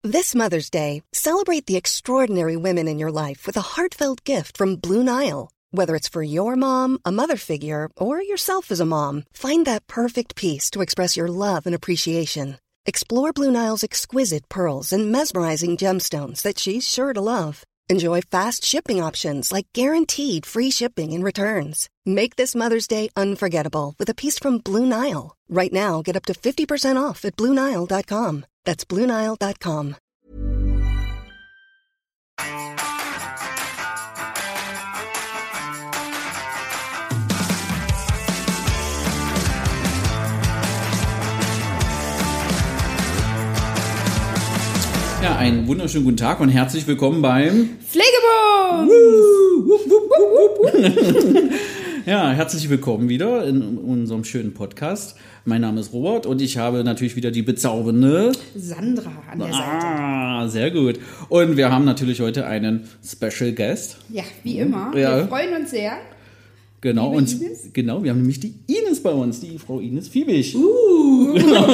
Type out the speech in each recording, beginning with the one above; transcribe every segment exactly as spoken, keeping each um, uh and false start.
This Mother's Day, celebrate the extraordinary women in your life with a heartfelt gift from Blue Nile. Whether it's for your mom, a mother figure, or yourself as a mom, find that perfect piece to express your love and appreciation. Explore Blue Nile's exquisite pearls and mesmerizing gemstones that she's sure to love. Enjoy fast shipping options like guaranteed free shipping and returns. Make this Mother's Day unforgettable with a piece from Blue Nile. Right now, get up to fifty percent off at Blue Nile dot com. That's Blue Nile dot com. Ja, einen wunderschönen guten Tag und herzlich willkommen beim Pflegebums! Ja, herzlich willkommen wieder in unserem schönen Podcast. Mein Name ist Robert und ich habe natürlich wieder die bezaubernde Sandra an der Seite. Ah, sehr gut. Und wir haben natürlich heute einen Special Guest. Ja, wie immer. Ja. Wir freuen uns sehr. Genau, Liebe und Ines? genau, wir haben nämlich die Ines bei uns, die Frau Ines Fiebig. Uh.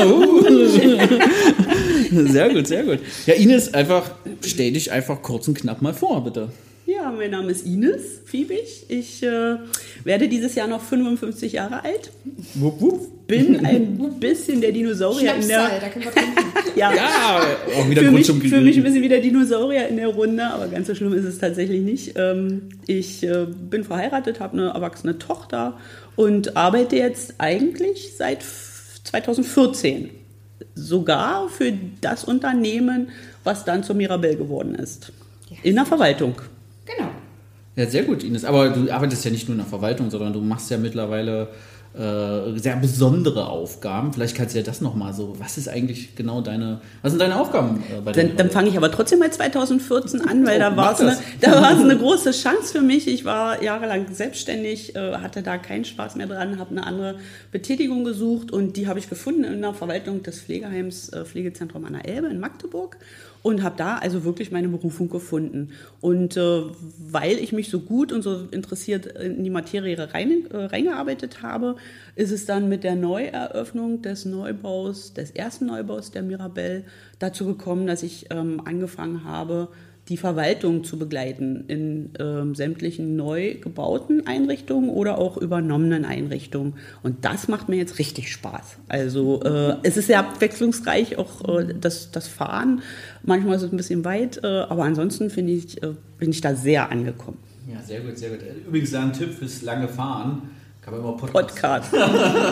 Sehr gut, sehr gut. Ja, Ines, einfach, stell dich einfach kurz und knapp mal vor, bitte. Ja, mein Name ist Ines Fiebig. Ich äh, werde dieses Jahr noch fünfundfünfzig Jahre alt. Wupp, wupp. Bin ein bisschen der Dinosaurier in der... Schnapszahl, da können wir trinken. Ja, Ja, auch wieder für Grund mich, zum für mich ein bisschen wie der Dinosaurier in der Runde, aber ganz so schlimm ist es tatsächlich nicht. Ähm, ich äh, bin verheiratet, habe eine erwachsene Tochter und arbeite jetzt eigentlich seit zwanzig vierzehn. Sogar für das Unternehmen, was dann zur Mirabelle geworden ist. Ja. In der Verwaltung. Genau. Ja, sehr gut, Ines. Aber du arbeitest ja nicht nur in der Verwaltung, sondern du machst ja mittlerweile äh, sehr besondere Aufgaben. Vielleicht kannst du ja das nochmal so, was ist eigentlich genau deine, was sind deine Aufgaben äh, bei der Dann, dann fange ich aber trotzdem mal zwanzig vierzehn an, weil Oh, da war mach es eine, das. da war es eine große Chance für mich. Ich war jahrelang selbstständig, äh, hatte da keinen Spaß mehr dran, habe eine andere Betätigung gesucht und die habe ich gefunden in der Verwaltung des Pflegeheims äh, Pflegezentrum an der Elbe in Magdeburg. Und habe da also wirklich meine Berufung gefunden. Und äh, weil ich mich so gut und so interessiert in die Materie rein, äh, reingearbeitet habe, ist es dann mit der Neueröffnung des Neubaus, des ersten Neubaus der Mirabelle, dazu gekommen, dass ich ähm, angefangen habe, die Verwaltung zu begleiten in ähm, sämtlichen neu gebauten Einrichtungen oder auch übernommenen Einrichtungen. Und das macht mir jetzt richtig Spaß. Also äh, es ist sehr abwechslungsreich, auch äh, das, das Fahren. Manchmal ist es ein bisschen weit, äh, aber ansonsten finde ich, äh, bin ich da sehr angekommen. Ja, sehr gut, sehr gut. Übrigens da ein Tipp fürs lange Fahren. Kann man immer Podcast. Podcast.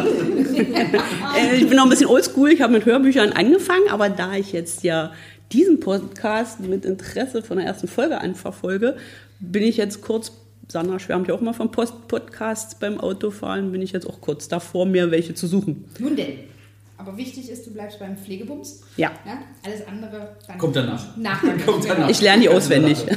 äh, ich bin noch ein bisschen oldschool, ich habe mit Hörbüchern angefangen, aber da ich jetzt ja diesen Podcast mit Interesse von der ersten Folge an verfolge, bin ich jetzt kurz, Sandra schwärmt ja auch mal von Post- Podcasts beim Autofahren, bin ich jetzt auch kurz davor, mir welche zu suchen. Nun denn. Aber wichtig ist, du bleibst beim Pflegebums. Ja. Ja? Alles andere dann Kommt danach. Nachher. Kommt danach. Ich lerne die auswendig. Sehr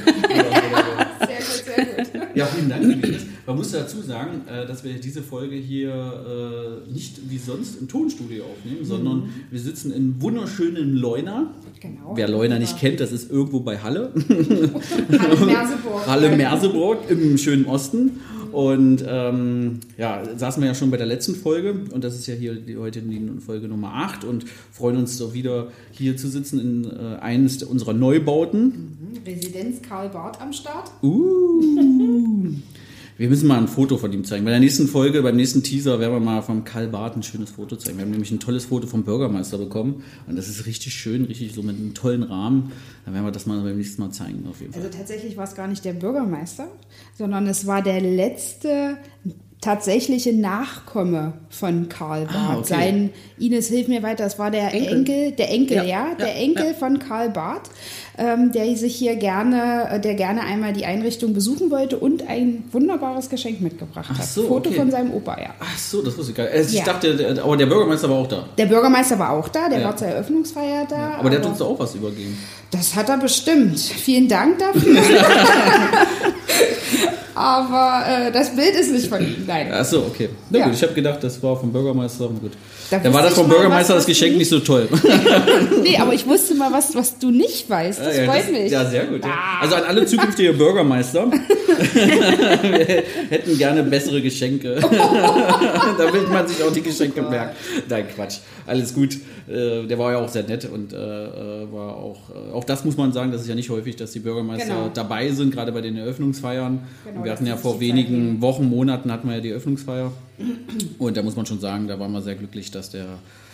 gut, sehr gut. Ja, vielen Dank, liebe Ines. Man muss dazu sagen, äh, dass wir diese Folge hier äh, nicht wie sonst im Tonstudio aufnehmen, mhm. sondern wir sitzen in wunderschönen Leuna. Genau. Wer Leuna nicht kennt, das ist irgendwo bei Halle. Halle Merseburg. Halle Merseburg im schönen Osten. Und ähm, ja, saßen wir ja schon bei der letzten Folge und das ist ja hier die, heute die Folge Nummer acht und freuen uns doch wieder hier zu sitzen in äh, eines unserer Neubauten. Mhm. Residenz Karl Barth am Start. Uh. Wir müssen mal ein Foto von ihm zeigen. Bei der nächsten Folge, beim nächsten Teaser, werden wir mal vom Karl Barth ein schönes Foto zeigen. Wir haben nämlich ein tolles Foto vom Bürgermeister bekommen. Und das ist richtig schön, richtig so mit einem tollen Rahmen. Dann werden wir das mal beim nächsten Mal zeigen, auf jeden Fall. Also tatsächlich war es gar nicht der Bürgermeister, sondern es war der letzte tatsächliche Nachkomme von Karl Barth. Ah, okay. Sein, Ines, hilf mir weiter, es war der Enkel. Enkel, der Enkel, ja, Ja, der ja, Enkel ja. von Karl Barth, ähm, der sich hier gerne, der gerne einmal die Einrichtung besuchen wollte und ein wunderbares Geschenk mitgebracht Ach hat. so, Foto okay. von seinem Opa, ja. Ach so, das wusste ich gar nicht. Also ich Ja. dachte, der, aber der Bürgermeister war auch da. Der Bürgermeister war auch da, der Ja. war zur Eröffnungsfeier da. Ja, aber der hat uns da auch was übergeben. Das hat er bestimmt. Vielen Dank dafür. Aber äh, das Bild ist nicht von ihm, nein. Ach so, okay. Na Ja. gut, ich habe gedacht, das war vom Bürgermeister. Gut. Da Dann war wusste das vom ich mal Bürgermeister was, das was Geschenk du nicht so toll. Nee, aber ich wusste mal was, was du nicht weißt. Das ja, freut das, mich. Ja, sehr gut. Ja. Ah. Also an alle zukünftige Bürgermeister. Wir hätten gerne bessere Geschenke. Da will man sich auch die Geschenke merken. Nein, Quatsch. Alles gut. Der war ja auch sehr nett und war auch, auch das muss man sagen, das ist ja nicht häufig, dass die Bürgermeister genau. dabei sind, gerade bei den Eröffnungsfeiern. Genau, wir hatten ja vor wenigen Wochen, Monaten hatten wir ja die Eröffnungsfeier. Und da muss man schon sagen, da waren wir sehr glücklich, dass der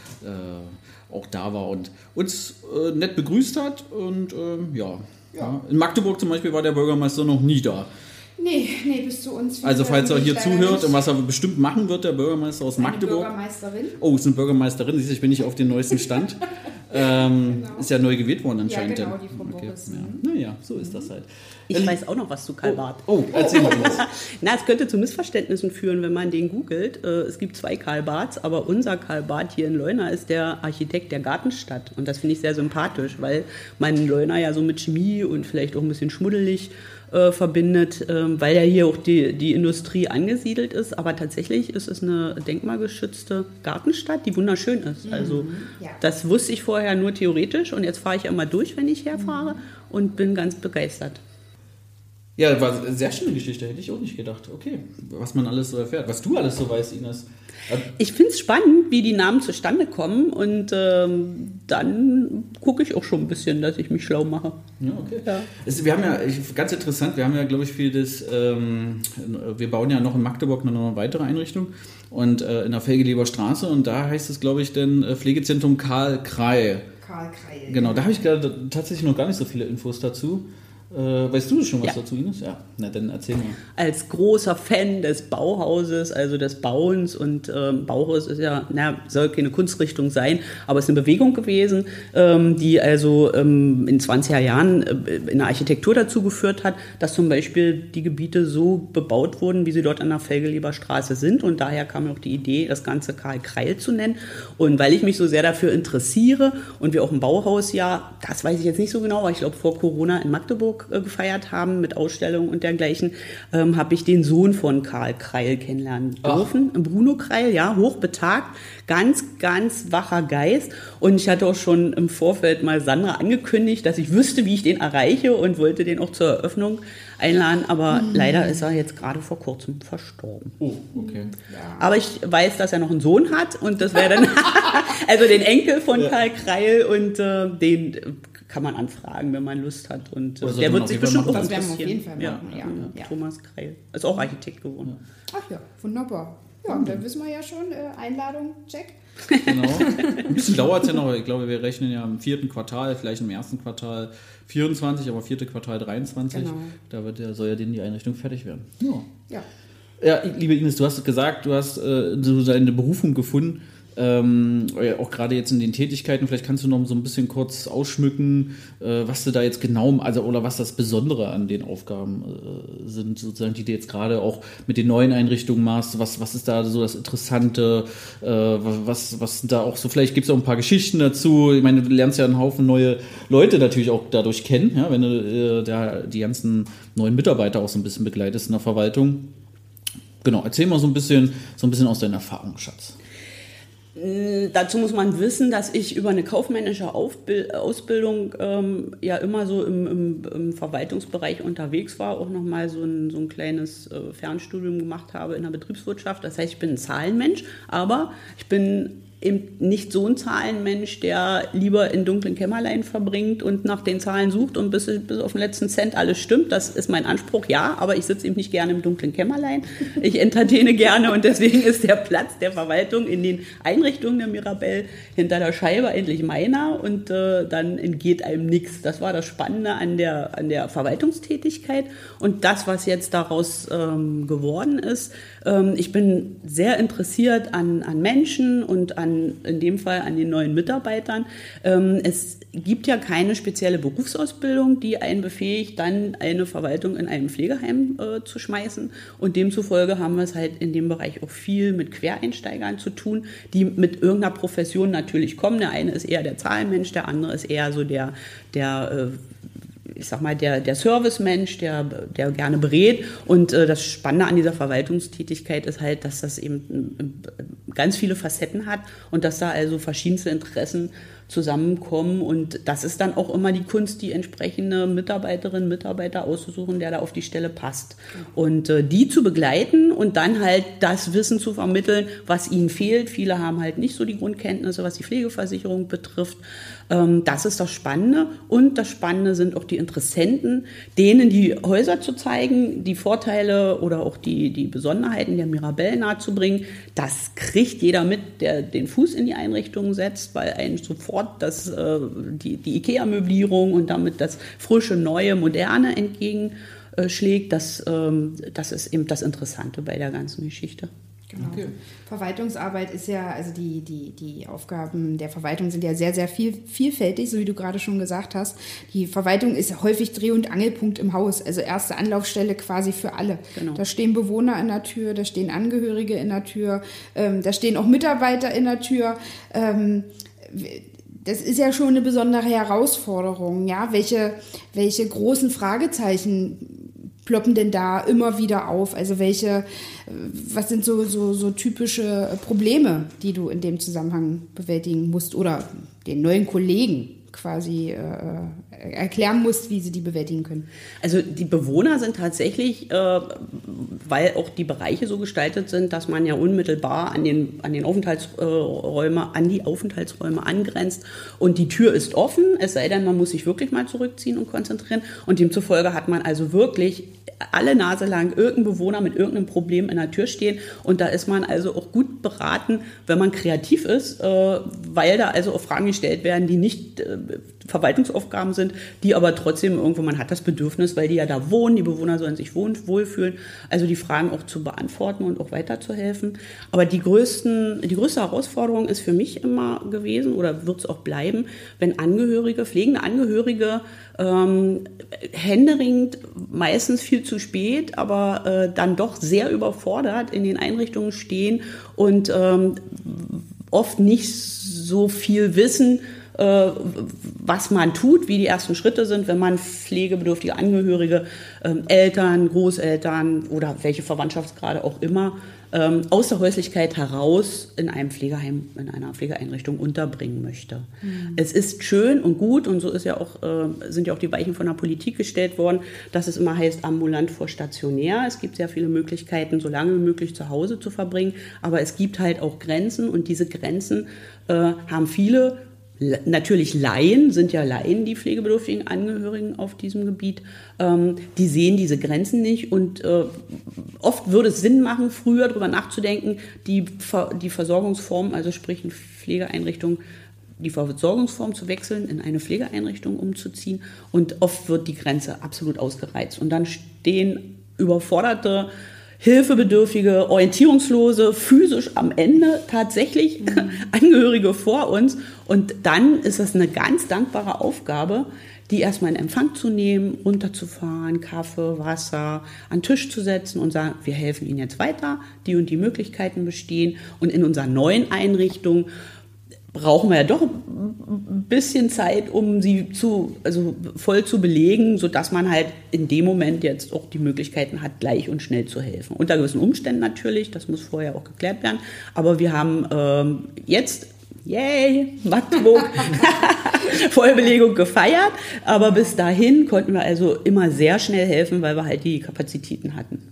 äh, auch da war und uns äh, nett begrüßt hat. Und ähm, ja. ja, in Magdeburg zum Beispiel war der Bürgermeister noch nie da. Nee, nee, bis zu uns. Also falls er hier zuhört und was er bestimmt machen wird, der Bürgermeister aus eine Magdeburg. Bürgermeisterin. Oh, ist eine Bürgermeisterin. Siehst du, ich bin nicht auf dem neuesten Stand. ähm, genau. Ist ja neu gewählt worden anscheinend. Ja, genau, die Frau okay. Boris. Ja. Naja, so ist das halt. Ich ähm, weiß auch noch was zu Karl Barth. Oh, oh erzähl mal was. Na, es könnte zu Missverständnissen führen, wenn man den googelt. Es gibt zwei Karl Barths, aber unser Karl Barth hier in Leuna ist der Architekt der Gartenstadt. Und das finde ich sehr sympathisch, weil man Leuna ja so mit Chemie und vielleicht auch ein bisschen schmuddelig äh, verbindet, äh, weil ja hier auch die, die Industrie angesiedelt ist. Aber tatsächlich ist es eine denkmalgeschützte Gartenstadt, die wunderschön ist. Mhm. Also ja. Das wusste ich vorher nur theoretisch und jetzt fahre ich ja immer durch, wenn ich herfahre mhm. und bin ganz begeistert. Ja, war eine sehr schöne Geschichte, hätte ich auch nicht gedacht. Okay, was man alles so erfährt, was du alles so weißt, Ines. Ich finde es spannend, wie die Namen zustande kommen und ähm, dann gucke ich auch schon ein bisschen, dass ich mich schlau mache. Ja, okay. Ja. Es, wir haben ja, ganz interessant, wir haben ja, glaube ich, für das, ähm, wir bauen ja noch in Magdeburg noch eine weitere Einrichtung und äh, in der Felgeleber Straße und da heißt es, glaube ich, dann äh, Pflegezentrum Karl Kreil. Karl Kreil. Genau, da habe ich gerade tatsächlich noch gar nicht so viele Infos dazu. Äh, weißt du schon was ja. dazu, Ines? Ja, na dann erzähl mal. Als großer Fan des Bauhauses, also des Bauens und ähm, Bauhaus ist ja, na, soll keine Kunstrichtung sein, aber es ist eine Bewegung gewesen, ähm, die also ähm, in zwanziger Jahren äh, in der Architektur dazu geführt hat, dass zum Beispiel die Gebiete so bebaut wurden, wie sie dort an der Felgeleber Straße sind und daher kam auch die Idee, das Ganze Karl Kreil zu nennen und weil ich mich so sehr dafür interessiere und wir auch ein Bauhaus ja, das weiß ich jetzt nicht so genau, aber ich glaube vor Corona in Magdeburg gefeiert haben mit Ausstellungen und dergleichen, ähm, habe ich den Sohn von Karl Kreil kennenlernen dürfen. Ach. Bruno Kreil, ja, hochbetagt, ganz, ganz wacher Geist. Und ich hatte auch schon im Vorfeld mal Sandra angekündigt, dass ich wüsste, wie ich den erreiche und wollte den auch zur Eröffnung einladen. Aber mhm. leider ist er jetzt gerade vor kurzem verstorben. Oh, okay. Ja. Aber ich weiß, dass er noch einen Sohn hat und das wäre dann also den Enkel von ja. Karl Kreil und äh, den kann man anfragen, wenn man Lust hat. Und also der wird sich bestimmt auch interessieren. interessieren. Das werden wir auf jeden Fall machen, ja, ja. Ja. Ja. Thomas Kreil ist auch Architekt geworden. Ach ja, wunderbar. Ja, und dann wissen wir ja schon, äh, Einladung, check. Genau. Ein bisschen dauert es ja noch. Ich glaube, wir rechnen ja im vierten Quartal, vielleicht im ersten Quartal vierundzwanzig, aber vierte Quartal dreiundzwanzig. Genau. Da wird ja, soll ja denen die Einrichtung fertig werden. Ja. Ja. Ja, liebe Ines, du hast gesagt, du hast äh, so deine Berufung gefunden. Ähm, auch gerade jetzt in den Tätigkeiten, vielleicht kannst du noch so ein bisschen kurz ausschmücken, äh, was du da jetzt genau, also oder was das Besondere an den Aufgaben äh, sind, sozusagen, die du jetzt gerade auch mit den neuen Einrichtungen machst. Was, was ist da so das Interessante? Äh, was, was da auch so, vielleicht gibt es auch ein paar Geschichten dazu. Ich meine, du lernst ja einen Haufen neue Leute natürlich auch dadurch kennen, ja, wenn du äh, da die ganzen neuen Mitarbeiter auch so ein bisschen begleitest in der Verwaltung. Genau, erzähl mal so ein bisschen, so ein bisschen aus deinem Erfahrungsschatz. Dazu muss man wissen, dass ich über eine kaufmännische Aufbild- Ausbildung ähm, ja immer so im, im, im Verwaltungsbereich unterwegs war, auch nochmal so ein, so ein kleines äh, Fernstudium gemacht habe in der Betriebswirtschaft. Das heißt, ich bin ein Zahlenmensch, aber ich bin eben nicht so ein Zahlenmensch, der lieber in dunklen Kämmerlein verbringt und nach den Zahlen sucht und bis, bis auf den letzten Cent alles stimmt. Das ist mein Anspruch, ja, aber ich sitze eben nicht gerne im dunklen Kämmerlein. Ich entertaine gerne und deswegen ist der Platz der Verwaltung in den Einrichtungen der Mirabelle hinter der Scheibe endlich meiner und äh, dann entgeht einem nichts. Das war das Spannende an der, an der Verwaltungstätigkeit und das, was jetzt daraus ähm, geworden ist. Ähm, ich bin sehr interessiert an, an Menschen und an in dem Fall an den neuen Mitarbeitern. Es gibt ja keine spezielle Berufsausbildung, die einen befähigt, dann eine Verwaltung in einem Pflegeheim äh, zu schmeißen. Und demzufolge haben wir es halt in dem Bereich auch viel mit Quereinsteigern zu tun, die mit irgendeiner Profession natürlich kommen. Der eine ist eher der Zahlenmensch, der andere ist eher so der, der äh, ich sag mal, der, der Servicemensch, der, der gerne berät. Und äh, das Spannende an dieser Verwaltungstätigkeit ist halt, dass das eben äh, ganz viele Facetten hat und dass da also verschiedenste Interessen zusammenkommen. Und das ist dann auch immer die Kunst, die entsprechende Mitarbeiterin, Mitarbeiter auszusuchen, der da auf die Stelle passt. Und äh, die zu begleiten und dann halt das Wissen zu vermitteln, was ihnen fehlt. Viele haben halt nicht so die Grundkenntnisse, was die Pflegeversicherung betrifft. Ähm, das ist das Spannende. Und das Spannende sind auch die Interessenten, denen die Häuser zu zeigen, die Vorteile oder auch die, die Besonderheiten der Mirabelle nahezubringen. Das kriegt jeder mit, der den Fuß in die Einrichtung setzt, weil einen sofort das, äh, die, die IKEA-Möblierung und damit das frische, neue, moderne entgegenschlägt. Das, ähm, das ist eben das Interessante bei der ganzen Geschichte. Genau. Okay. Verwaltungsarbeit ist ja, also die, die, die Aufgaben der Verwaltung sind ja sehr, sehr viel, vielfältig, so wie du gerade schon gesagt hast. Die Verwaltung ist häufig Dreh- und Angelpunkt im Haus, also erste Anlaufstelle quasi für alle. Genau. Da stehen Bewohner in der Tür, da stehen Angehörige in der Tür, ähm, da stehen auch Mitarbeiter in der Tür. Ähm, das ist ja schon eine besondere Herausforderung, ja, welche, welche großen Fragezeichen ploppen denn da immer wieder auf? Also welche, was sind so, so, so typische Probleme, die du in dem Zusammenhang bewältigen musst oder den neuen Kollegen quasi äh, erklären musst, wie sie die bewältigen können? Also die Bewohner sind tatsächlich, äh, weil auch die Bereiche so gestaltet sind, dass man ja unmittelbar an den, an den Aufenthaltsräume, an die Aufenthaltsräume angrenzt und die Tür ist offen, es sei denn, man muss sich wirklich mal zurückziehen und konzentrieren und demzufolge hat man also wirklich alle Nase lang irgendeinen Bewohner mit irgendeinem Problem in der Tür stehen und da ist man also auch gut beraten, wenn man kreativ ist, äh, weil da also auch Fragen gestellt werden, die nicht äh, Verwaltungsaufgaben sind, die aber trotzdem irgendwo, man hat das Bedürfnis, weil die ja da wohnen, die Bewohner sollen sich wohn, wohlfühlen, also die Fragen auch zu beantworten und auch weiterzuhelfen. Aber die größten, die größte Herausforderung ist für mich immer gewesen oder wird es auch bleiben, wenn Angehörige, pflegende Angehörige ähm, händeringend, meistens viel zu spät, aber äh, dann doch sehr überfordert in den Einrichtungen stehen und ähm, oft nicht so viel wissen, was man tut, wie die ersten Schritte sind, wenn man pflegebedürftige Angehörige, ähm, Eltern, Großeltern oder welche Verwandtschaftsgrade auch immer ähm, aus der Häuslichkeit heraus in einem Pflegeheim, in einer Pflegeeinrichtung unterbringen möchte. Mhm. Es ist schön und gut und so ist ja auch, äh, sind ja auch die Weichen von der Politik gestellt worden, dass es immer heißt ambulant vor stationär. Es gibt sehr viele Möglichkeiten, so lange wie möglich zu Hause zu verbringen, aber es gibt halt auch Grenzen und diese Grenzen äh, haben viele. Natürlich Laien, sind ja Laien, die pflegebedürftigen Angehörigen auf diesem Gebiet, ähm, die sehen diese Grenzen nicht und äh, oft würde es Sinn machen, früher darüber nachzudenken, die, Ver- die Versorgungsform, also sprich eine Pflegeeinrichtung, die Versorgungsform zu wechseln, in eine Pflegeeinrichtung umzuziehen und oft wird die Grenze absolut ausgereizt und dann stehen überforderte hilfebedürftige, orientierungslose, physisch am Ende tatsächlich mhm. Angehörige vor uns. Und dann ist es eine ganz dankbare Aufgabe, die erstmal in Empfang zu nehmen, runterzufahren, Kaffee, Wasser, an den Tisch zu setzen und sagen, wir helfen Ihnen jetzt weiter, die und die Möglichkeiten bestehen. Und in unserer neuen Einrichtung brauchen wir ja doch ein bisschen Zeit, um sie zu, also voll zu belegen, sodass man halt in dem Moment jetzt auch die Möglichkeiten hat, gleich und schnell zu helfen. Unter gewissen Umständen natürlich, das muss vorher auch geklärt werden. Aber wir haben ähm, jetzt, yay, Magdeburg, Vollbelegung gefeiert. Aber bis dahin konnten wir also immer sehr schnell helfen, weil wir halt die Kapazitäten hatten.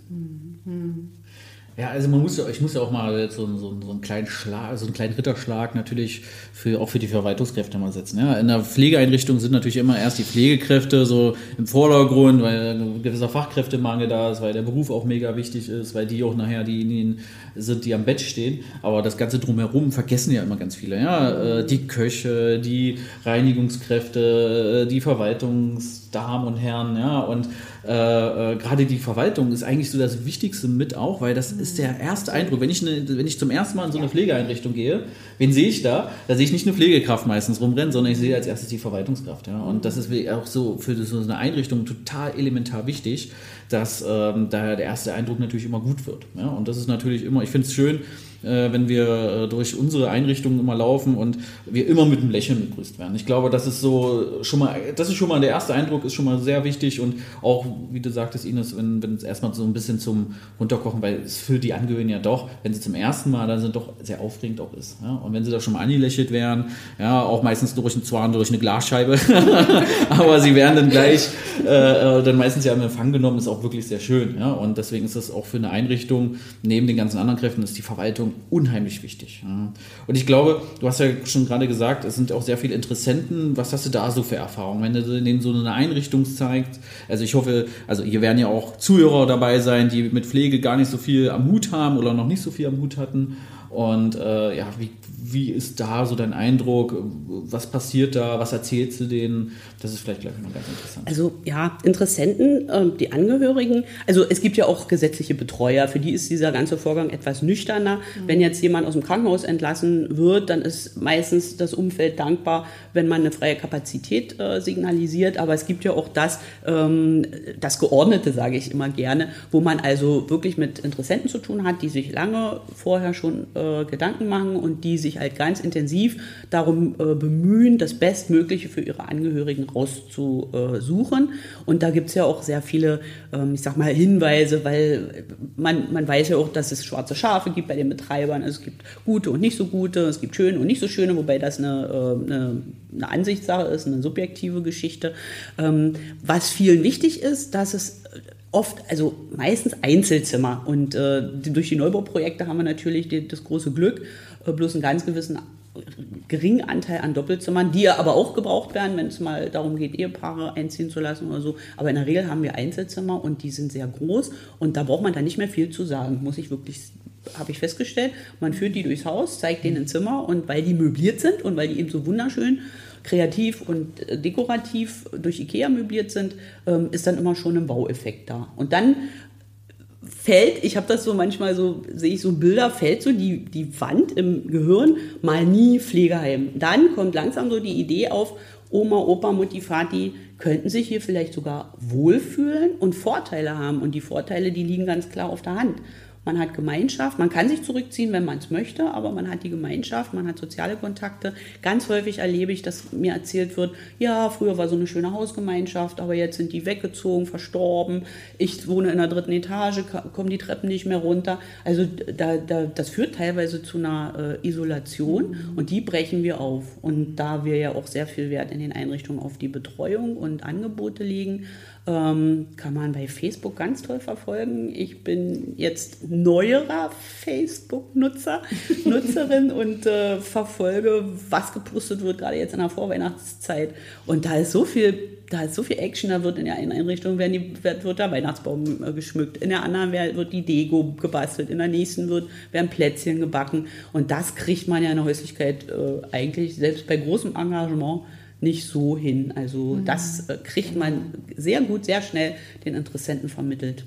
Ja, also man muss ja, ich muss ja auch mal so, so, so einen kleinen Schlag, so einen kleinen Ritterschlag natürlich für, auch für die Verwaltungskräfte mal setzen. Ja, in der Pflegeeinrichtung sind natürlich immer erst die Pflegekräfte so im Vordergrund, weil ein gewisser Fachkräftemangel da ist, weil der Beruf auch mega wichtig ist, weil die auch nachher diejenigen sind, die am Bett stehen. Aber das Ganze drumherum vergessen ja immer ganz viele. Ja, die Köche, die Reinigungskräfte, die Verwaltungsdamen und Herren, ja, und Äh, äh, gerade die Verwaltung ist eigentlich so das Wichtigste mit auch, weil das ist der erste Eindruck. Wenn ich, eine, wenn ich zum ersten Mal in so eine Pflegeeinrichtung gehe, wen sehe ich da? Da sehe ich nicht eine Pflegekraft meistens rumrennen, sondern ich sehe als erstes die Verwaltungskraft. Ja? Und das ist auch so für so eine Einrichtung total elementar wichtig, dass ähm, da der erste Eindruck natürlich immer gut wird. Ja? Und das ist natürlich immer, ich finde es schön, äh, wenn wir äh, durch unsere Einrichtungen immer laufen und wir immer mit einem Lächeln begrüßt werden. Ich glaube, das ist so schon mal, das ist schon mal der erste Eindruck, ist schon mal sehr wichtig und auch, wie du sagtest, Ines, wenn, wenn es erstmal so ein bisschen zum Runterkochen, weil es für die Angehörigen ja doch, wenn sie zum ersten Mal da sind, doch sehr aufregend auch ist. Ja? Und wenn sie da schon mal angelächelt werden, ja, auch meistens durch einen Zwar durch eine Glasscheibe, aber sie werden dann gleich äh, dann meistens ja im Empfang genommen, ist auch wirklich sehr schön. Ja? Und deswegen ist das auch für eine Einrichtung, neben den ganzen anderen Kräften, ist die Verwaltung unheimlich wichtig. Ja? Und ich glaube, du hast ja schon gerade gesagt, es sind auch sehr viele Interessenten. Was hast du da so für Erfahrungen, wenn du denen so eine Einrichtung zeigst? Also ich hoffe, also hier werden ja auch Zuhörer dabei sein, die mit Pflege gar nicht so viel am Hut haben oder noch nicht so viel am Hut hatten. Und äh, ja, wie, wie ist da so dein Eindruck? Was passiert da? Was erzählst du denen? Das ist vielleicht gleich noch ganz interessant. Also ja, Interessenten, äh, die Angehörigen. Also es gibt ja auch gesetzliche Betreuer. Für die ist dieser ganze Vorgang etwas nüchterner. Mhm. Wenn jetzt jemand aus dem Krankenhaus entlassen wird, dann ist meistens das Umfeld dankbar, wenn man eine freie Kapazität äh, signalisiert. Aber es gibt ja auch das, ähm, das Geordnete, sage ich immer gerne, wo man also wirklich mit Interessenten zu tun hat, die sich lange vorher schon äh, Gedanken machen und die sich halt ganz intensiv darum äh, bemühen, das Bestmögliche für ihre Angehörigen rauszusuchen. Und da gibt es ja auch sehr viele, ähm, ich sag mal, Hinweise, weil man, man weiß ja auch, dass es schwarze Schafe gibt bei den Betreibern. Also es gibt gute und nicht so gute, es gibt schöne und nicht so schöne, wobei das eine, äh, eine, eine Ansichtssache ist, eine subjektive Geschichte. Ähm, was vielen wichtig ist, dass es oft, also meistens Einzelzimmer und äh, durch die Neubauprojekte haben wir natürlich die, das große Glück, äh, bloß einen ganz gewissen geringen Anteil an Doppelzimmern, die ja aber auch gebraucht werden, wenn es mal darum geht, Ehepaare einziehen zu lassen oder so. Aber in der Regel haben wir Einzelzimmer und die sind sehr groß und da braucht man dann nicht mehr viel zu sagen, muss ich wirklich, habe ich festgestellt. Man führt die durchs Haus, zeigt denen ein Zimmer und weil die möbliert sind und weil die eben so wunderschön kreativ und dekorativ durch Ikea möbliert sind, ist dann immer schon ein Baueffekt da. Und dann fällt, ich habe das so manchmal so, sehe ich so Bilder, fällt so die, die Wand im Gehirn, mal nie Pflegeheim. Dann kommt langsam so die Idee auf, Oma, Opa, Mutti, Vati könnten sich hier vielleicht sogar wohlfühlen und Vorteile haben. Und die Vorteile, die liegen ganz klar auf der Hand. Man hat Gemeinschaft, man kann sich zurückziehen, wenn man es möchte, aber man hat die Gemeinschaft, man hat soziale Kontakte. Ganz häufig erlebe ich, dass mir erzählt wird, ja, früher war so eine schöne Hausgemeinschaft, aber jetzt sind die weggezogen, verstorben. Ich wohne in der dritten Etage, kommen die Treppen nicht mehr runter. Also da, da, das führt teilweise zu einer äh, Isolation und die brechen wir auf. Und da wir ja auch sehr viel Wert in den Einrichtungen auf die Betreuung und Angebote legen, kann man bei Facebook ganz toll verfolgen. Ich bin jetzt neuerer Facebook-Nutzer, Nutzerin und äh, verfolge, was gepostet wird, gerade jetzt in der Vorweihnachtszeit. Und da ist so viel, da ist so viel Action, da wird in der einen Einrichtung werden die, wird, wird der Weihnachtsbaum äh, geschmückt, in der anderen wird die Deko gebastelt, in der nächsten wird, werden Plätzchen gebacken. Und das kriegt man ja in der Häuslichkeit äh, eigentlich, selbst bei großem Engagement, nicht so hin. Also mhm. das äh, kriegt man sehr gut, sehr schnell den Interessenten vermittelt.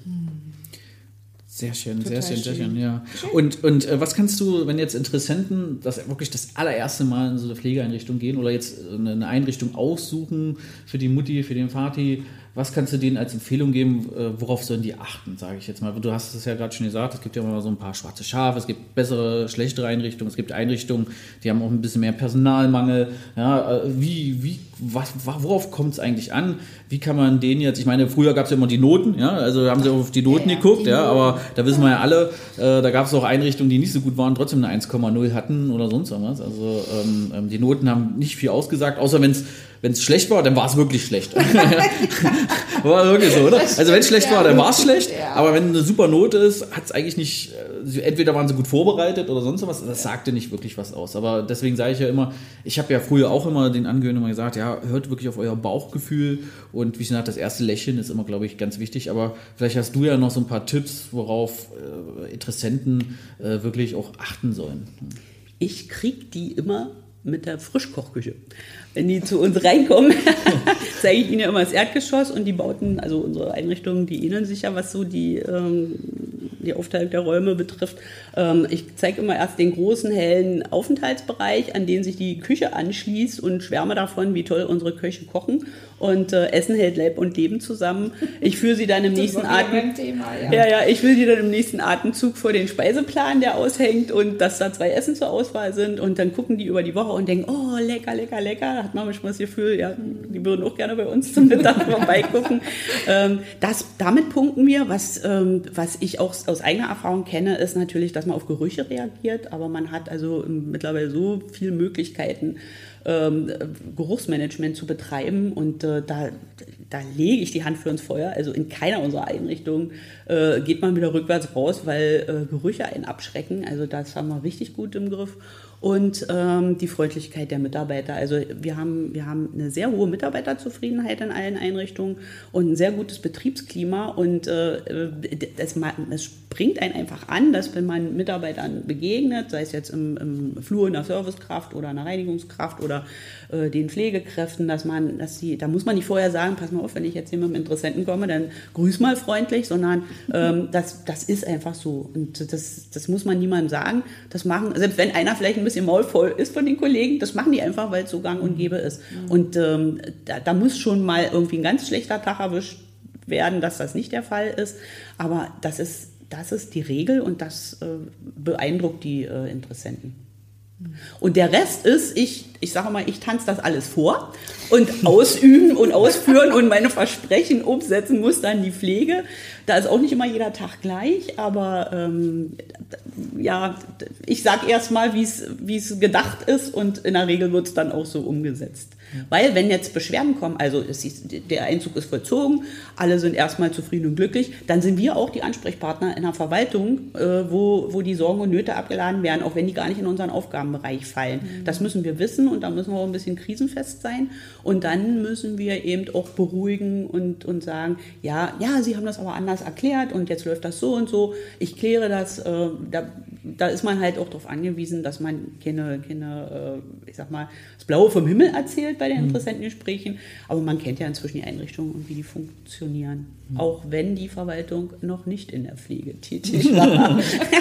Sehr schön, sehr schön, sehr schön, ja. Und, und äh, was kannst du, wenn jetzt Interessenten das wirklich das allererste Mal in so eine Pflegeeinrichtung gehen oder jetzt eine, eine Einrichtung aussuchen für die Mutti, für den Vati, was kannst du denen als Empfehlung geben, äh, worauf sollen die achten, sage ich jetzt mal. Du hast es ja gerade schon gesagt, es gibt ja immer so ein paar schwarze Schafe, es gibt bessere, schlechtere Einrichtungen, es gibt Einrichtungen, die haben auch ein bisschen mehr Personalmangel. Ja, äh, wie, wie, was, worauf kommt es eigentlich an? Wie kann man denen jetzt, ich meine, früher gab es ja immer die Noten, ja, also haben sie auf die Noten ja, geguckt, die ja, aber da wissen wir ja alle, äh, da gab es auch Einrichtungen, die nicht so gut waren, trotzdem eine eins Komma null hatten oder sonst was. Also ähm, die Noten haben nicht viel ausgesagt, außer wenn es Wenn es schlecht war, dann war es wirklich schlecht. War wirklich so, oder? Also wenn es schlecht war, dann war es schlecht. Ja. Aber wenn eine super Note ist, hat es eigentlich nicht, entweder waren sie gut vorbereitet oder sonst was. Das sagte nicht wirklich was aus. Aber deswegen sage ich ja immer, ich habe ja früher auch immer den Angehörigen immer gesagt, ja, hört wirklich auf euer Bauchgefühl. Und wie gesagt, das erste Lächeln ist immer, glaube ich, ganz wichtig. Aber vielleicht hast du ja noch so ein paar Tipps, worauf äh, Interessenten äh, wirklich auch achten sollen. Ich kriege die immer mit der Frischkochküche. Wenn die zu uns reinkommen, zeige ich ihnen ja immer das Erdgeschoss und die Bauten, also unsere Einrichtungen, die ähneln sich ja, was so die, ähm, die Aufteilung der Räume betrifft. Ähm, ich zeige immer erst den großen, hellen Aufenthaltsbereich, an den sich die Küche anschließt und schwärme davon, wie toll unsere Köche kochen. Und äh, Essen hält Leib und Leben zusammen. Ich führe sie dann im nächsten Atem. Thema, ja. Ja, ja, ich will sie dann im nächsten Atemzug vor den Speiseplan, der aushängt und dass da zwei Essen zur Auswahl sind. Und dann gucken die über die Woche und denken, oh, lecker, lecker, lecker. Da hat man manchmal das Gefühl, ja, die würden auch gerne bei uns zum Mittag vorbeigucken. ähm, das, damit punkten wir. Was, ähm, was ich auch aus eigener Erfahrung kenne, ist natürlich, dass man auf Gerüche reagiert. Aber man hat also mittlerweile so viele Möglichkeiten, Ähm, Geruchsmanagement zu betreiben und äh, da, da lege ich die Hand für ins Feuer. Also in keiner unserer Einrichtungen äh, geht man wieder rückwärts raus, weil äh, Gerüche einen abschrecken. Also das haben wir richtig gut im Griff. Und ähm, die Freundlichkeit der Mitarbeiter. Also wir haben, wir haben eine sehr hohe Mitarbeiterzufriedenheit in allen Einrichtungen und ein sehr gutes Betriebsklima. Und äh, das, das springt einen einfach an, dass wenn man Mitarbeitern begegnet, sei es jetzt im, im Flur einer Servicekraft oder einer Reinigungskraft oder äh, den Pflegekräften, dass man, dass sie, da muss man nicht vorher sagen, pass mal auf, wenn ich jetzt hier mit einem Interessenten komme, dann grüß mal freundlich, sondern ähm, das, das ist einfach so. Und das, das muss man niemandem sagen. Das machen, selbst wenn einer vielleicht ein bisschen maulvoll ist von den Kollegen, das machen die einfach, weil es so gang und gäbe ist. Mhm. Und ähm, da, da muss schon mal irgendwie ein ganz schlechter Tag erwischt werden, dass das nicht der Fall ist. Aber das ist, das ist die Regel und das äh, beeindruckt die äh, Interessenten. Und der Rest ist, ich, ich sage mal, ich tanze das alles vor und ausüben und ausführen und meine Versprechen umsetzen muss dann die Pflege. Da ist auch nicht immer jeder Tag gleich, aber ähm, ja, ich sage erst mal, wie es gedacht ist und in der Regel wird es dann auch so umgesetzt. Ja. Weil wenn jetzt Beschwerden kommen, also es ist, der Einzug ist vollzogen, alle sind erstmal zufrieden und glücklich, dann sind wir auch die Ansprechpartner in der Verwaltung, äh, wo, wo die Sorgen und Nöte abgeladen werden, auch wenn die gar nicht in unseren Aufgabenbereich fallen. Mhm. Das müssen wir wissen und da müssen wir auch ein bisschen krisenfest sein und dann müssen wir eben auch beruhigen und, und sagen, ja, ja, Sie haben das aber anders erklärt und jetzt läuft das so und so, ich kläre das, äh, da, da ist man halt auch darauf angewiesen, dass man keine, keine äh, ich sag mal, das Blaue vom Himmel erzählt bei den Interessentengesprächen, aber man kennt ja inzwischen die Einrichtungen und wie die funktionieren, mhm. auch wenn die Verwaltung noch nicht in der Pflege tätig war.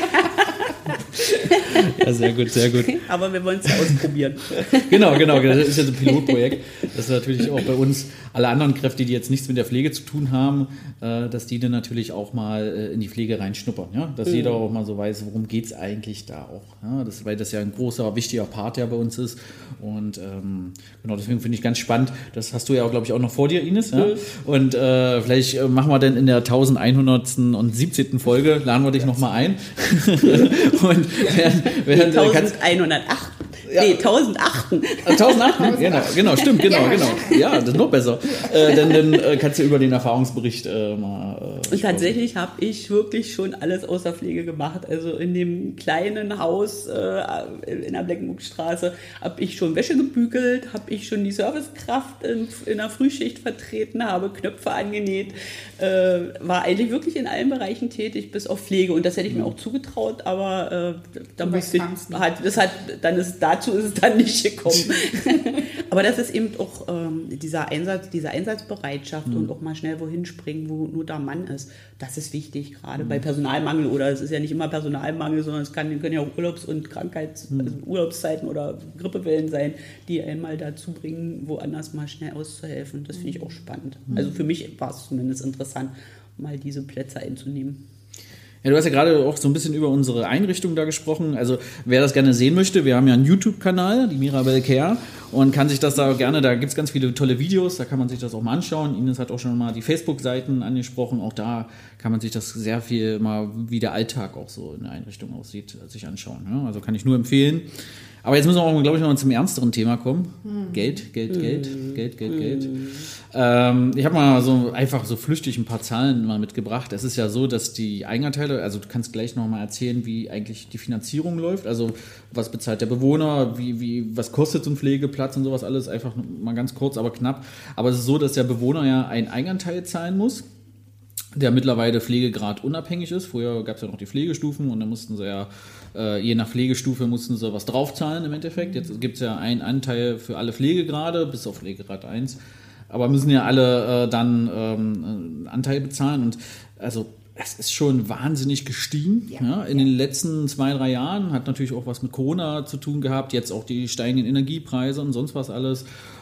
Ja, sehr gut, sehr gut. Aber wir wollen es ja ausprobieren. Genau, genau, das ist ja so ein Pilotprojekt. Das ist natürlich auch bei uns alle anderen Kräfte, die jetzt nichts mit der Pflege zu tun haben, dass die dann natürlich auch mal in die Pflege reinschnuppern. Ja? Dass mhm. jeder auch mal so weiß, worum geht es eigentlich da auch. Ja? Das, weil das ja ein großer, wichtiger Part ja bei uns ist. Und ähm, genau, deswegen finde ich ganz spannend. Das hast du ja, glaube ich, auch noch vor dir, Ines. Ja? Mhm. Und äh, vielleicht machen wir dann in der elfhundertundsiebzehnten und siebzehnten Folge, laden wir dich nochmal ein. Und während, während, elfhundertacht. Ja. Nee, tausendacht. tausendacht? Genau, genau, stimmt, genau, genau. Ja, das ist noch besser. Äh, dann, dann äh, kannst du über den Erfahrungsbericht äh, mal äh, Und tatsächlich habe ich wirklich schon alles außer Pflege gemacht. Also in dem kleinen Haus äh, in der Bleckenburgstraße habe ich schon Wäsche gebügelt, habe ich schon die Servicekraft in, in der Frühschicht vertreten, habe Knöpfe angenäht, äh, war eigentlich wirklich in allen Bereichen tätig, bis auf Pflege. Und das hätte ich mir auch zugetraut, aber äh, da musste ich, halt, das hat, dann ist dazu ist es dann nicht gekommen. Aber das ist eben auch ähm, dieser Einsatz, diese Einsatzbereitschaft mhm. und auch mal schnell wohin springen, wo nur der Mann ist. Das ist wichtig, gerade mhm. bei Personalmangel. Oder es ist ja nicht immer Personalmangel, sondern es kann, können ja auch Urlaubs- und Krankheits-, mhm. also Urlaubszeiten oder Grippewellen sein, die einmal dazu bringen, woanders mal schnell auszuhelfen. Das finde ich auch spannend. Mhm. Also für mich war es zumindest interessant, mal diese Plätze einzunehmen. Ja, du hast ja gerade auch so ein bisschen über unsere Einrichtung da gesprochen. Also wer das gerne sehen möchte, wir haben ja einen YouTube-Kanal, die Mirabelle Care, und kann sich das da gerne, da gibt es ganz viele tolle Videos, da kann man sich das auch mal anschauen. Ines hat auch schon mal die Facebook-Seiten angesprochen, auch da kann man sich das sehr viel mal, wie der Alltag auch so in der Einrichtung aussieht, sich anschauen. Ja, also kann ich nur empfehlen. Aber jetzt müssen wir auch, glaube ich, noch mal zum ernsteren Thema kommen. Hm. Geld, Geld, hm. Geld, Geld, Geld, hm. Geld. Ähm, ich habe mal so einfach so flüchtig ein paar Zahlen mal mitgebracht. Es ist ja so, dass die Eigenanteile, also du kannst gleich noch mal erzählen, wie eigentlich die Finanzierung läuft. Also was bezahlt der Bewohner, wie, wie, was kostet so ein Pflegeplatz und sowas alles. Einfach mal ganz kurz, aber knapp. Aber es ist so, dass der Bewohner ja einen Eigenanteil zahlen muss, der mittlerweile Pflegegrad unabhängig ist. Früher gab es ja noch die Pflegestufen und da mussten sie ja, äh, je nach Pflegestufe mussten sie was draufzahlen im Endeffekt. Jetzt gibt es ja einen Anteil für alle Pflegegrade, bis auf Pflegegrad eins. Aber müssen ja alle äh, dann ähm, einen Anteil bezahlen. Und also es ist schon wahnsinnig gestiegen. Ja, ja, in ja. den letzten zwei, drei Jahren hat natürlich auch was mit Corona zu tun gehabt. Jetzt auch die steigenden Energiepreise und sonst was alles.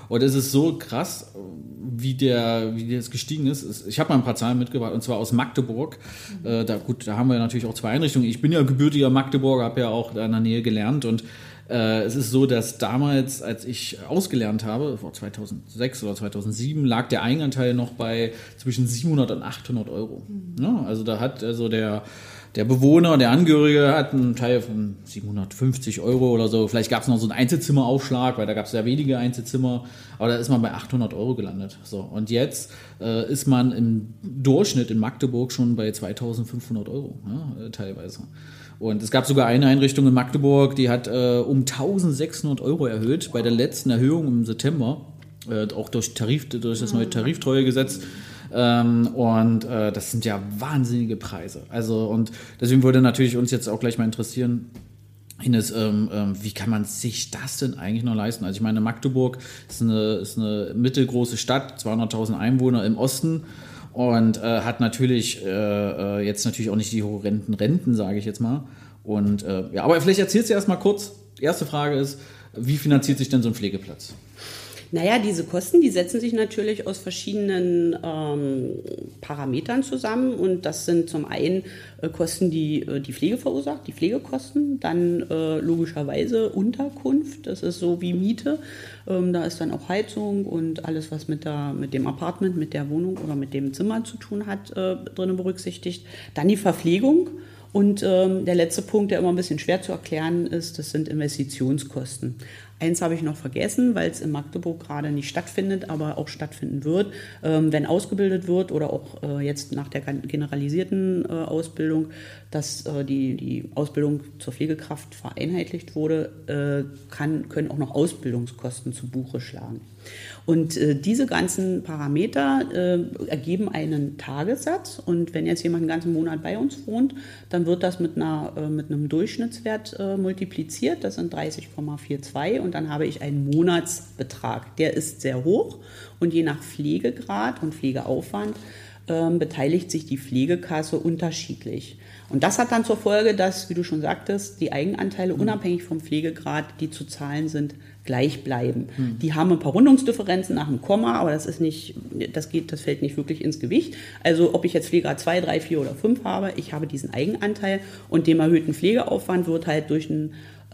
Und es ist so krass, wie der, wie das gestiegen ist. Ich habe mal ein paar Zahlen mitgebracht, und zwar aus Magdeburg. Mhm. Äh, da, gut, da haben wir natürlich auch zwei Einrichtungen. Ich bin ja gebürtiger Magdeburger, habe ja auch da in der Nähe gelernt. Und äh, es ist so, dass damals, als ich ausgelernt habe, vor zweitausendsechs oder zweitausendsieben, lag der Eigenanteil noch bei zwischen siebenhundert und achthundert Euro. Mhm. Ja, also da hat also der Der Bewohner, der Angehörige hat einen Teil von siebenhundertfünfzig Euro oder so. Vielleicht gab es noch so einen Einzelzimmeraufschlag, weil da gab es ja wenige Einzelzimmer. Aber da ist man bei achthundert Euro gelandet. So, und jetzt äh, ist man im Durchschnitt in Magdeburg schon bei zweitausendfünfhundert Euro, ja, äh, teilweise. Und es gab sogar eine Einrichtung in Magdeburg, die hat äh, um eintausendsechshundert Euro erhöht bei der letzten Erhöhung im September, äh, auch durch Tarif, durch das neue Tariftreuegesetz. Ähm, und äh, das sind ja wahnsinnige Preise. Also, und deswegen würde natürlich uns jetzt auch gleich mal interessieren, Ines, ähm, ähm, wie kann man sich das denn eigentlich noch leisten? Also ich meine, Magdeburg ist eine, ist eine mittelgroße Stadt, zweihunderttausend Einwohner im Osten und äh, hat natürlich äh, jetzt natürlich auch nicht die horrenden Renten, sage ich jetzt mal. Und äh, ja, aber vielleicht erzählst du erst mal kurz. Die erste Frage ist, wie finanziert sich denn so ein Pflegeplatz? Naja, diese Kosten, die setzen sich natürlich aus verschiedenen ähm, Parametern zusammen und das sind zum einen äh, Kosten, die äh, die Pflege verursacht, die Pflegekosten, dann äh, logischerweise Unterkunft, das ist so wie Miete, ähm, da ist dann auch Heizung und alles, was mit, der, mit dem Apartment, mit der Wohnung oder mit dem Zimmer zu tun hat, äh, drin berücksichtigt. Dann die Verpflegung. Und ähm, der letzte Punkt, der immer ein bisschen schwer zu erklären ist, das sind Investitionskosten. Eins habe ich noch vergessen, weil es in Magdeburg gerade nicht stattfindet, aber auch stattfinden wird. Ähm, wenn ausgebildet wird oder auch äh, jetzt nach der generalisierten äh, Ausbildung, dass äh, die, die Ausbildung zur Pflegekraft vereinheitlicht wurde, äh, kann, können auch noch Ausbildungskosten zu Buche schlagen. Und äh, diese ganzen Parameter äh, ergeben einen Tagessatz. Und wenn jetzt jemand einen ganzen Monat bei uns wohnt, dann wird das mit, einer, äh, mit einem Durchschnittswert äh, multipliziert. Das sind dreißig Komma zweiundvierzig. Und dann habe ich einen Monatsbetrag. Der ist sehr hoch. Und je nach Pflegegrad und Pflegeaufwand äh, beteiligt sich die Pflegekasse unterschiedlich. Und das hat dann zur Folge, dass, wie du schon sagtest, die Eigenanteile unabhängig vom Pflegegrad, die zu zahlen sind, gleich bleiben. Hm. Die haben ein paar Rundungsdifferenzen nach dem Komma, aber das ist nicht, das geht, das fällt nicht wirklich ins Gewicht. Also ob ich jetzt Pflegegrad zwei, drei, vier oder fünf habe, ich habe diesen Eigenanteil und dem erhöhten Pflegeaufwand wird halt durch einen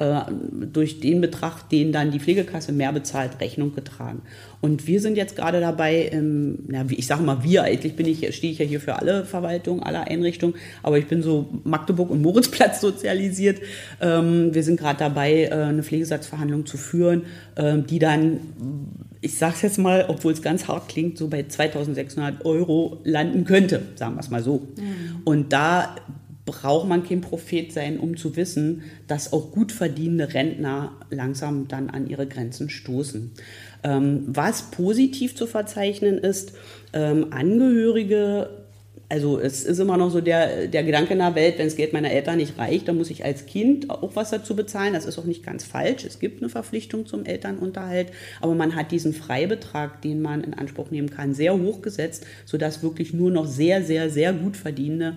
durch den Betrag, den dann die Pflegekasse mehr bezahlt, Rechnung getragen. Und wir sind jetzt gerade dabei, ähm, na, ich sage mal wir, eigentlich bin ich, stehe ich ja hier für alle Verwaltungen, alle Einrichtungen, aber ich bin so Magdeburg und Moritzplatz sozialisiert. Ähm, wir sind gerade dabei, äh, eine Pflegesatzverhandlung zu führen, äh, die dann, ich sage es jetzt mal, obwohl es ganz hart klingt, so bei zweitausendsechshundert Euro landen könnte, sagen wir es mal so. Mhm. Und da braucht man kein Prophet sein, um zu wissen, dass auch gut verdienende Rentner langsam dann an ihre Grenzen stoßen. Ähm, was positiv zu verzeichnen ist, ähm, Angehörige, also es ist immer noch so der, der Gedanke in der Welt, wenn das Geld meiner Eltern nicht reicht, dann muss ich als Kind auch was dazu bezahlen. Das ist auch nicht ganz falsch. Es gibt eine Verpflichtung zum Elternunterhalt, aber man hat diesen Freibetrag, den man in Anspruch nehmen kann, sehr hoch gesetzt, sodass wirklich nur noch sehr, sehr, sehr gut verdienende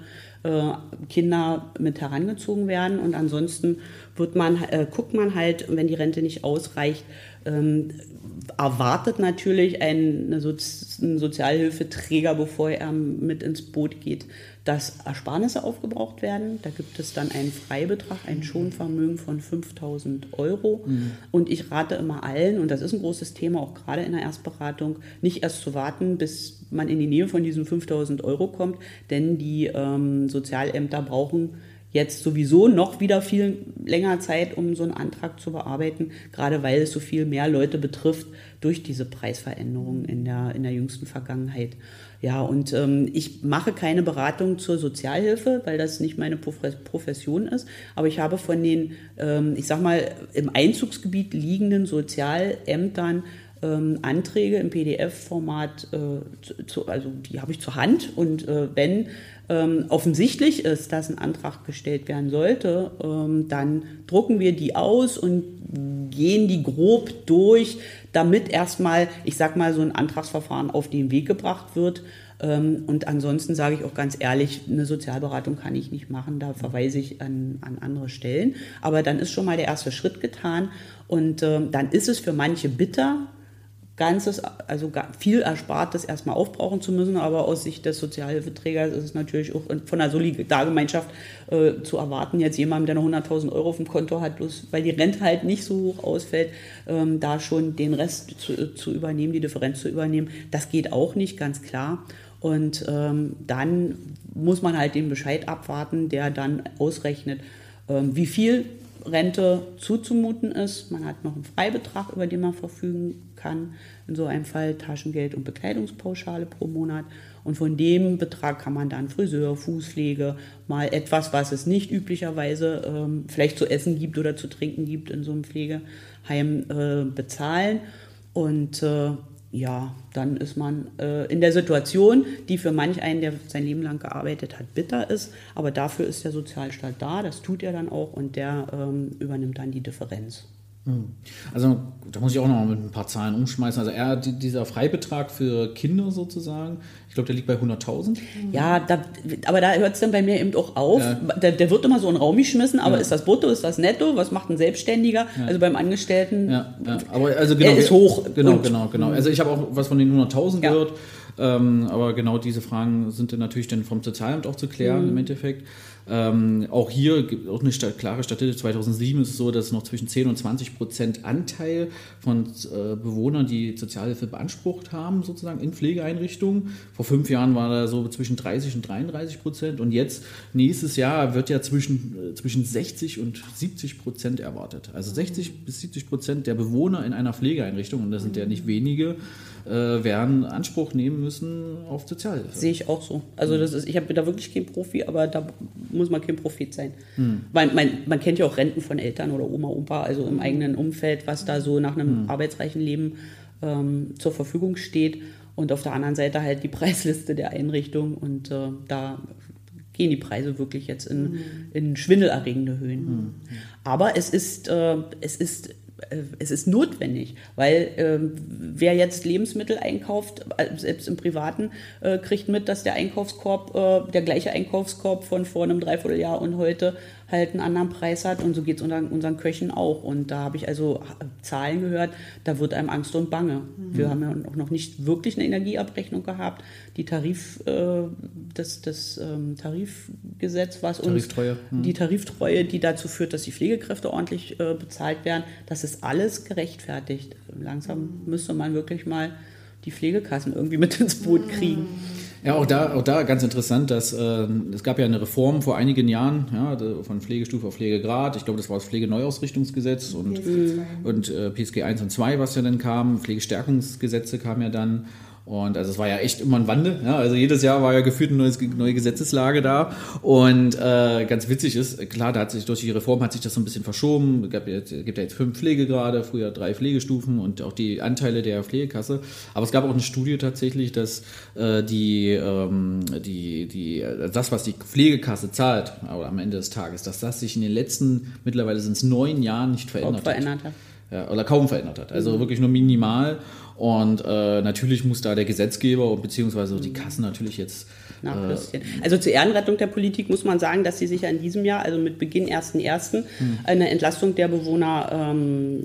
Kinder mit herangezogen werden und ansonsten wird man, äh, guckt man halt, wenn die Rente nicht ausreicht, ähm, erwartet natürlich ein, eine Sozi- ein Sozialhilfeträger, bevor er mit ins Boot geht, dass Ersparnisse aufgebraucht werden. Da gibt es dann einen Freibetrag, ein Schonvermögen von fünftausend Euro. Mhm. Und ich rate immer allen, und das ist ein großes Thema, auch gerade in der Erstberatung, nicht erst zu warten, bis man in die Nähe von diesen fünftausend Euro kommt, denn die ähm, Sozialämter brauchen jetzt sowieso noch wieder viel länger Zeit, um so einen Antrag zu bearbeiten, gerade weil es so viel mehr Leute betrifft durch diese Preisveränderungen in der, in der jüngsten Vergangenheit. Ja, und ähm, ich mache keine Beratung zur Sozialhilfe, weil das nicht meine Profession ist, aber ich habe von den, ähm, ich sag mal, im Einzugsgebiet liegenden Sozialämtern Ähm, Anträge im P D F-Format, äh, zu, also die habe ich zur Hand und äh, wenn ähm, offensichtlich ist, dass ein Antrag gestellt werden sollte, ähm, dann drucken wir die aus und gehen die grob durch, damit erstmal, ich sag mal, so ein Antragsverfahren auf den Weg gebracht wird. Ähm, und ansonsten sage ich auch ganz ehrlich, eine Sozialberatung kann ich nicht machen, da verweise ich an, an andere Stellen. Aber dann ist schon mal der erste Schritt getan und ähm, dann ist es für manche bitter, Ganzes, also viel Erspartes erstmal aufbrauchen zu müssen, aber aus Sicht des Sozialhilfeträgers ist es natürlich auch von der Solidargemeinschaft äh, zu erwarten, jetzt jemandem, der noch hunderttausend Euro auf dem Konto hat, bloß weil die Rente halt nicht so hoch ausfällt, ähm, da schon den Rest zu, zu übernehmen, die Differenz zu übernehmen, das geht auch nicht, ganz klar. Und ähm, dann muss man halt den Bescheid abwarten, der dann ausrechnet, ähm, wie viel Rente zuzumuten ist. Man hat noch einen Freibetrag, über den man verfügen kann. In so einem Fall Taschengeld und Bekleidungspauschale pro Monat. Und von dem Betrag kann man dann Friseur, Fußpflege, mal etwas, was es nicht üblicherweise ähm, vielleicht zu essen gibt oder zu trinken gibt in so einem Pflegeheim äh, bezahlen. Und äh, ja, dann ist man äh, in der Situation, die für manch einen, der sein Leben lang gearbeitet hat, bitter ist. Aber dafür ist der Sozialstaat da, das tut er dann auch und der ähm, übernimmt dann die Differenz. Also da muss ich auch noch mal mit ein paar Zahlen umschmeißen. Also eher dieser Freibetrag für Kinder sozusagen, ich glaube, der liegt bei hunderttausend. Ja, da, aber da hört es dann bei mir eben auch auf. Ja. Der, der wird immer so in den Raum geschmissen, aber Ja. ist das brutto, ist das netto? Was macht ein Selbstständiger? Ja. Also beim Angestellten, Ja, ja. Aber also genau, er ist hoch. Genau, Und- genau, genau. Also ich habe auch was von den hunderttausend Ja. gehört. Ähm, aber genau diese Fragen sind dann natürlich dann vom Sozialamt auch zu klären Mhm. im Endeffekt. Ähm, auch hier gibt es auch eine sta- klare Statistik. zweitausendsieben ist es so, dass es noch zwischen zehn und zwanzig Prozent Anteil von äh, Bewohnern, die Sozialhilfe beansprucht haben, sozusagen in Pflegeeinrichtungen. Vor fünf Jahren war da so zwischen dreißig und dreiunddreißig Prozent. Und jetzt, nächstes Jahr, wird ja zwischen, äh, zwischen sechzig und siebzig Prozent erwartet. Also sechzig bis siebzig Prozent der Bewohner in einer Pflegeeinrichtung, und das sind ja nicht wenige, äh, werden Anspruch nehmen müssen auf Sozialhilfe. Sehe ich auch so. Also das ist, ich habe da wirklich kein Profi, aber da muss man kein Prophet sein. Hm. Weil man, man kennt ja auch Renten von Eltern oder Oma, Opa, also im eigenen Umfeld, was da so nach einem hm. arbeitsreichen Leben ähm, zur Verfügung steht. Und auf der anderen Seite halt die Preisliste der Einrichtung. Und äh, da gehen die Preise wirklich jetzt in, hm. in schwindelerregende Höhen. Hm. Aber es ist, äh, es ist Es ist notwendig, weil äh, wer jetzt Lebensmittel einkauft, selbst im Privaten, äh, kriegt mit, dass der Einkaufskorb, äh, der gleiche Einkaufskorb von vor einem Dreivierteljahr und heute halt einen anderen Preis hat. Und so geht es unseren, unseren Köchen auch. Und da habe ich also Zahlen gehört, da wird einem Angst und Bange. Mhm. Wir haben ja auch noch nicht wirklich eine Energieabrechnung gehabt. Die Tarif, äh, das, das ähm, Tarifgesetz, was uns, Tariftreue. Mhm. die Tariftreue, die dazu führt, dass die Pflegekräfte ordentlich äh, bezahlt werden, das ist alles gerechtfertigt. Langsam müsste man wirklich mal die Pflegekassen irgendwie mit ins Boot kriegen. Ja, auch da, auch da ganz interessant, dass äh, es gab ja eine Reform vor einigen Jahren, ja, von Pflegestufe auf Pflegegrad. Ich glaube, das war das Pflegeneuausrichtungsgesetz und, P S G zwei. und äh, P S G eins und zwei, was ja dann kam. Pflegestärkungsgesetze kamen ja dann. Und also es war ja echt immer ein Wandel. Ja? Also jedes Jahr war ja gefühlt eine neues, neue Gesetzeslage da. Und äh, ganz witzig ist, klar, da hat sich durch die Reform hat sich das so ein bisschen verschoben. Es gab jetzt, gibt ja jetzt fünf Pflegegrade, früher drei Pflegestufen und auch die Anteile der Pflegekasse. Aber es gab auch eine Studie tatsächlich, dass äh, die, ähm, die, die, das, was die Pflegekasse zahlt, oder am Ende des Tages, dass das sich in den letzten, mittlerweile sind es neun Jahren nicht verändert, verändert hat. Ja, oder kaum verändert hat. Also mhm. wirklich nur minimal. Und äh, natürlich muss da der Gesetzgeber und beziehungsweise auch die Kassen natürlich jetzt nachjustieren. Äh, also zur Ehrenrettung der Politik muss man sagen, dass sie sich ja in diesem Jahr, also mit Beginn ersten ersten Hm. eine Entlastung der Bewohner ähm,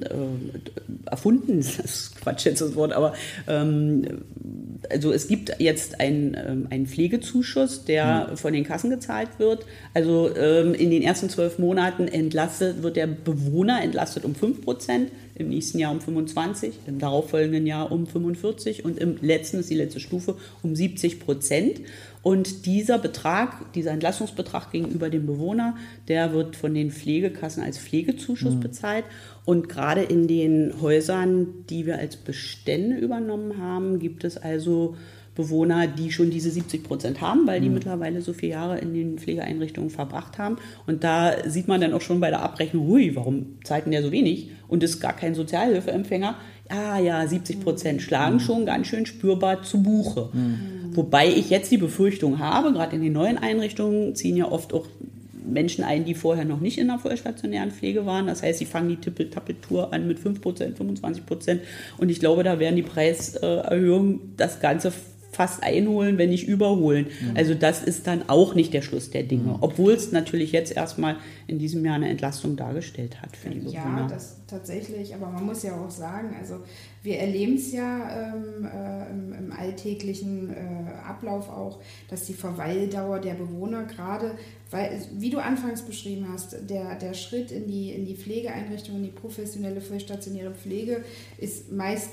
äh, erfunden. Das ist Quatsch jetzt das Wort, aber ähm, also es gibt jetzt einen, ähm, einen Pflegezuschuss, der hm. von den Kassen gezahlt wird. Also ähm, in den ersten zwölf Monaten entlastet, wird der Bewohner entlastet um fünf Prozent, im nächsten Jahr um fünfundzwanzig, im darauffolgenden Jahr um fünfundvierzig und im letzten, ist die letzte Stufe, um siebzig Prozent. Und dieser Betrag, dieser Entlastungsbetrag gegenüber dem Bewohner, der wird von den Pflegekassen als Pflegezuschuss mhm. bezahlt. Und gerade in den Häusern, die wir als Bestände übernommen haben, gibt es also Bewohner, die schon diese siebzig Prozent haben, weil die mhm. mittlerweile so viele Jahre in den Pflegeeinrichtungen verbracht haben. Und da sieht man dann auch schon bei der Abrechnung, hui, warum zahlt denn der so wenig und ist gar kein Sozialhilfeempfänger? Ah ja, siebzig Prozent schlagen mhm. schon ganz schön spürbar zu Buche. Mhm. Wobei ich jetzt die Befürchtung habe, gerade in den neuen Einrichtungen ziehen ja oft auch Menschen ein, die vorher noch nicht in der vollstationären Pflege waren. Das heißt, sie fangen die Tippel-Tappel-Tour an mit fünf Prozent, fünfundzwanzig Prozent. Und ich glaube, da werden die Preiserhöhungen das Ganze fast einholen, wenn nicht überholen. Mhm. Also das ist dann auch nicht der Schluss der Dinge, mhm. obwohl es natürlich jetzt erstmal in diesem Jahr eine Entlastung dargestellt hat für die Bewohner. Ja, das tatsächlich, aber man muss ja auch sagen, also wir erleben es ja ähm, äh, im, im alltäglichen äh, Ablauf auch, dass die Verweildauer der Bewohner gerade, weil, wie du anfangs beschrieben hast, der, der Schritt in die, in die Pflegeeinrichtung, in die professionelle vollstationäre Pflege ist meist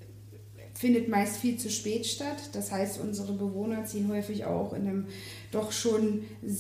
findet meist viel zu spät statt. Das heißt, unsere Bewohner ziehen häufig auch in einem doch schon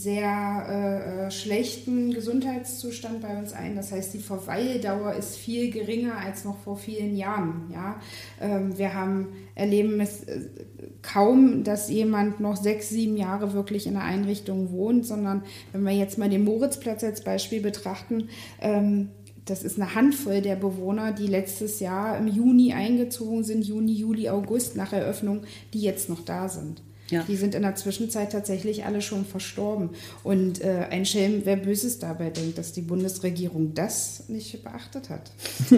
sehr äh, schlechten Gesundheitszustand bei uns ein. Das heißt, die Verweildauer ist viel geringer als noch vor vielen Jahren. Ja? Ähm, wir haben, erleben es äh, kaum, dass jemand noch sechs, sieben Jahre wirklich in einer Einrichtung wohnt, sondern wenn wir jetzt mal den Moritzplatz als Beispiel betrachten, ähm, das ist eine Handvoll der Bewohner, die letztes Jahr im Juni eingezogen sind, Juni, Juli, August nach Eröffnung, die jetzt noch da sind. Ja. Die sind in der Zwischenzeit tatsächlich alle schon verstorben. Und äh, ein Schelm, wer Böses dabei denkt, dass die Bundesregierung das nicht beachtet hat.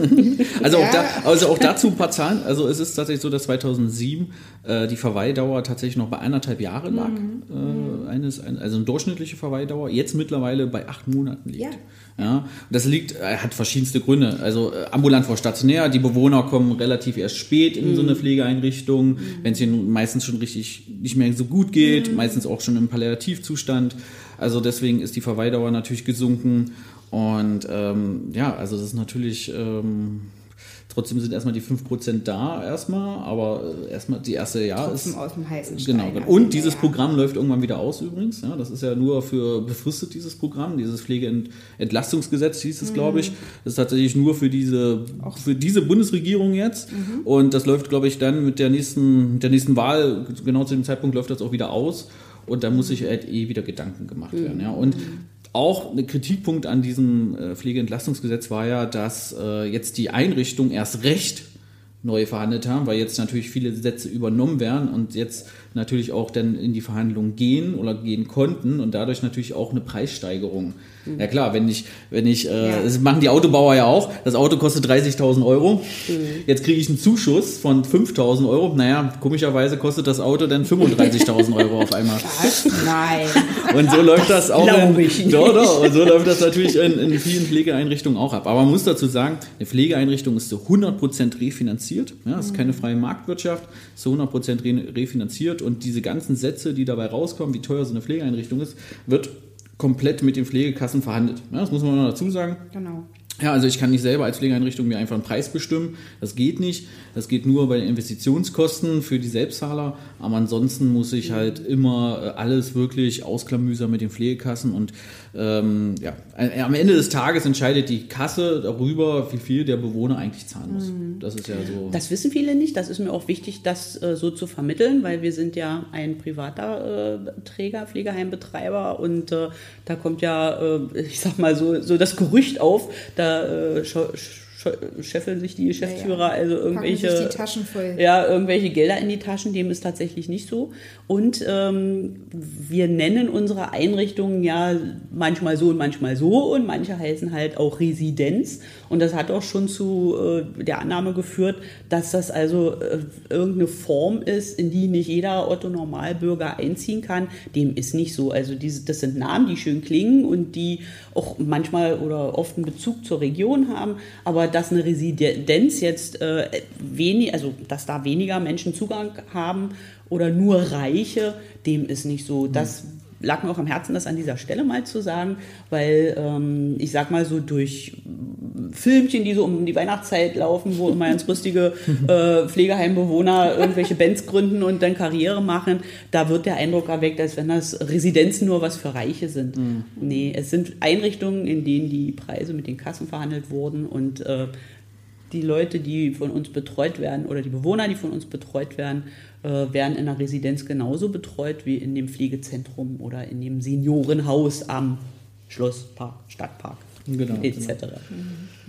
also, ja. auch da, also auch dazu ein paar Zahlen. Also es ist tatsächlich so, dass zweitausendsieben äh, die Verweildauer tatsächlich noch bei anderthalb Jahren lag. Mhm. Äh, eines, ein, also eine durchschnittliche Verweildauer. Jetzt mittlerweile bei acht Monaten liegt. Ja. Ja, das liegt, hat verschiedenste Gründe. Also äh, ambulant vor stationär, die Bewohner kommen relativ erst spät in mm. so eine Pflegeeinrichtung, mm. wenn es ihnen meistens schon richtig nicht mehr so gut geht, mm. meistens auch schon im Palliativzustand. Also deswegen ist die Verweildauer natürlich gesunken. Und ähm, ja, also das ist natürlich... Ähm, Trotzdem sind erstmal die fünf Prozent da erstmal, aber erstmal die erste Jahr Trotzdem ist... aus dem heißen Stein. Genau. Und dieses Programm läuft irgendwann wieder aus übrigens. Ja, das ist ja nur für befristet, dieses Programm. Dieses Pflegeentlastungsgesetz hieß es, mhm. glaube ich. Das ist tatsächlich nur für diese, für diese Bundesregierung jetzt. Mhm. Und das läuft, glaube ich, dann mit der nächsten, mit der nächsten Wahl, genau zu dem Zeitpunkt läuft das auch wieder aus. Und da muss sich halt eh wieder Gedanken gemacht werden. Mhm. Ja. Und auch ein Kritikpunkt an diesem äh, Pflegeentlastungsgesetz war ja, dass äh, jetzt die Einrichtungen erst recht neu verhandelt haben, weil jetzt natürlich viele Sätze übernommen werden und jetzt natürlich auch dann in die Verhandlungen gehen oder gehen konnten und dadurch natürlich auch eine Preissteigerung. Mhm. Ja klar, wenn ich, wenn ich, äh, ja. das machen die Autobauer ja auch, das Auto kostet dreißigtausend Euro, mhm. jetzt kriege ich einen Zuschuss von fünftausend Euro, naja, komischerweise kostet das Auto dann fünfunddreißigtausend Euro auf einmal. Was? Nein. Und so läuft das, das auch in, ich nicht. Doch, doch, und so läuft das natürlich in, in vielen Pflegeeinrichtungen auch ab. Aber man muss dazu sagen, eine Pflegeeinrichtung ist zu hundert Prozent refinanziert, ja, das ist keine freie Marktwirtschaft, ist zu hundert Prozent refinanziert und diese ganzen Sätze, die dabei rauskommen, wie teuer so eine Pflegeeinrichtung ist, wird komplett mit den Pflegekassen verhandelt. Ja, das muss man noch dazu sagen. Genau. Ja, also ich kann nicht selber als Pflegeeinrichtung mir einfach einen Preis bestimmen. Das geht nicht. Das geht nur bei den Investitionskosten für die Selbstzahler. Aber ansonsten muss ich halt immer alles wirklich ausklamüsern mit den Pflegekassen. Und ähm, ja, am Ende des Tages entscheidet die Kasse darüber, wie viel der Bewohner eigentlich zahlen muss. Mhm. Das ist ja so. Das wissen viele nicht. Das ist mir auch wichtig, das äh, so zu vermitteln, weil wir sind ja ein privater äh, Träger, Pflegeheimbetreiber. Und äh, da kommt ja, äh, ich sag mal so, so das Gerücht auf, da Äh, sch- sch- scheffeln sich die Geschäftsführer, ja, ja. also irgendwelche, sich die Taschen voll. Ja, irgendwelche Gelder in die Taschen, dem ist tatsächlich nicht so. Und ähm, wir nennen unsere Einrichtungen ja manchmal so und manchmal so und manche heißen halt auch Residenz. Und das hat auch schon zu äh, der Annahme geführt, dass das also äh, irgendeine Form ist, in die nicht jeder Otto-Normalbürger einziehen kann. Dem ist nicht so. Also diese, das sind Namen, die schön klingen und die auch manchmal oder oft einen Bezug zur Region haben. Aber dass eine Residenz jetzt äh, wenig, also dass da weniger Menschen Zugang haben oder nur Reiche, dem ist nicht so. Das lag mir auch am Herzen, das an dieser Stelle mal zu sagen, weil ähm, ich sag mal so durch Filmchen, die so um die Weihnachtszeit laufen, wo immer ganz lustige äh, Pflegeheimbewohner irgendwelche Bands gründen und dann Karriere machen, da wird der Eindruck erweckt, als wenn das Residenzen nur was für Reiche sind. Mhm. Nee, es sind Einrichtungen, in denen die Preise mit den Kassen verhandelt wurden und äh, die Leute, die von uns betreut werden oder die Bewohner, die von uns betreut werden, äh, werden in der Residenz genauso betreut wie in dem Pflegezentrum oder in dem Seniorenhaus am Schlosspark, Stadtpark, genau, et cetera. Mhm.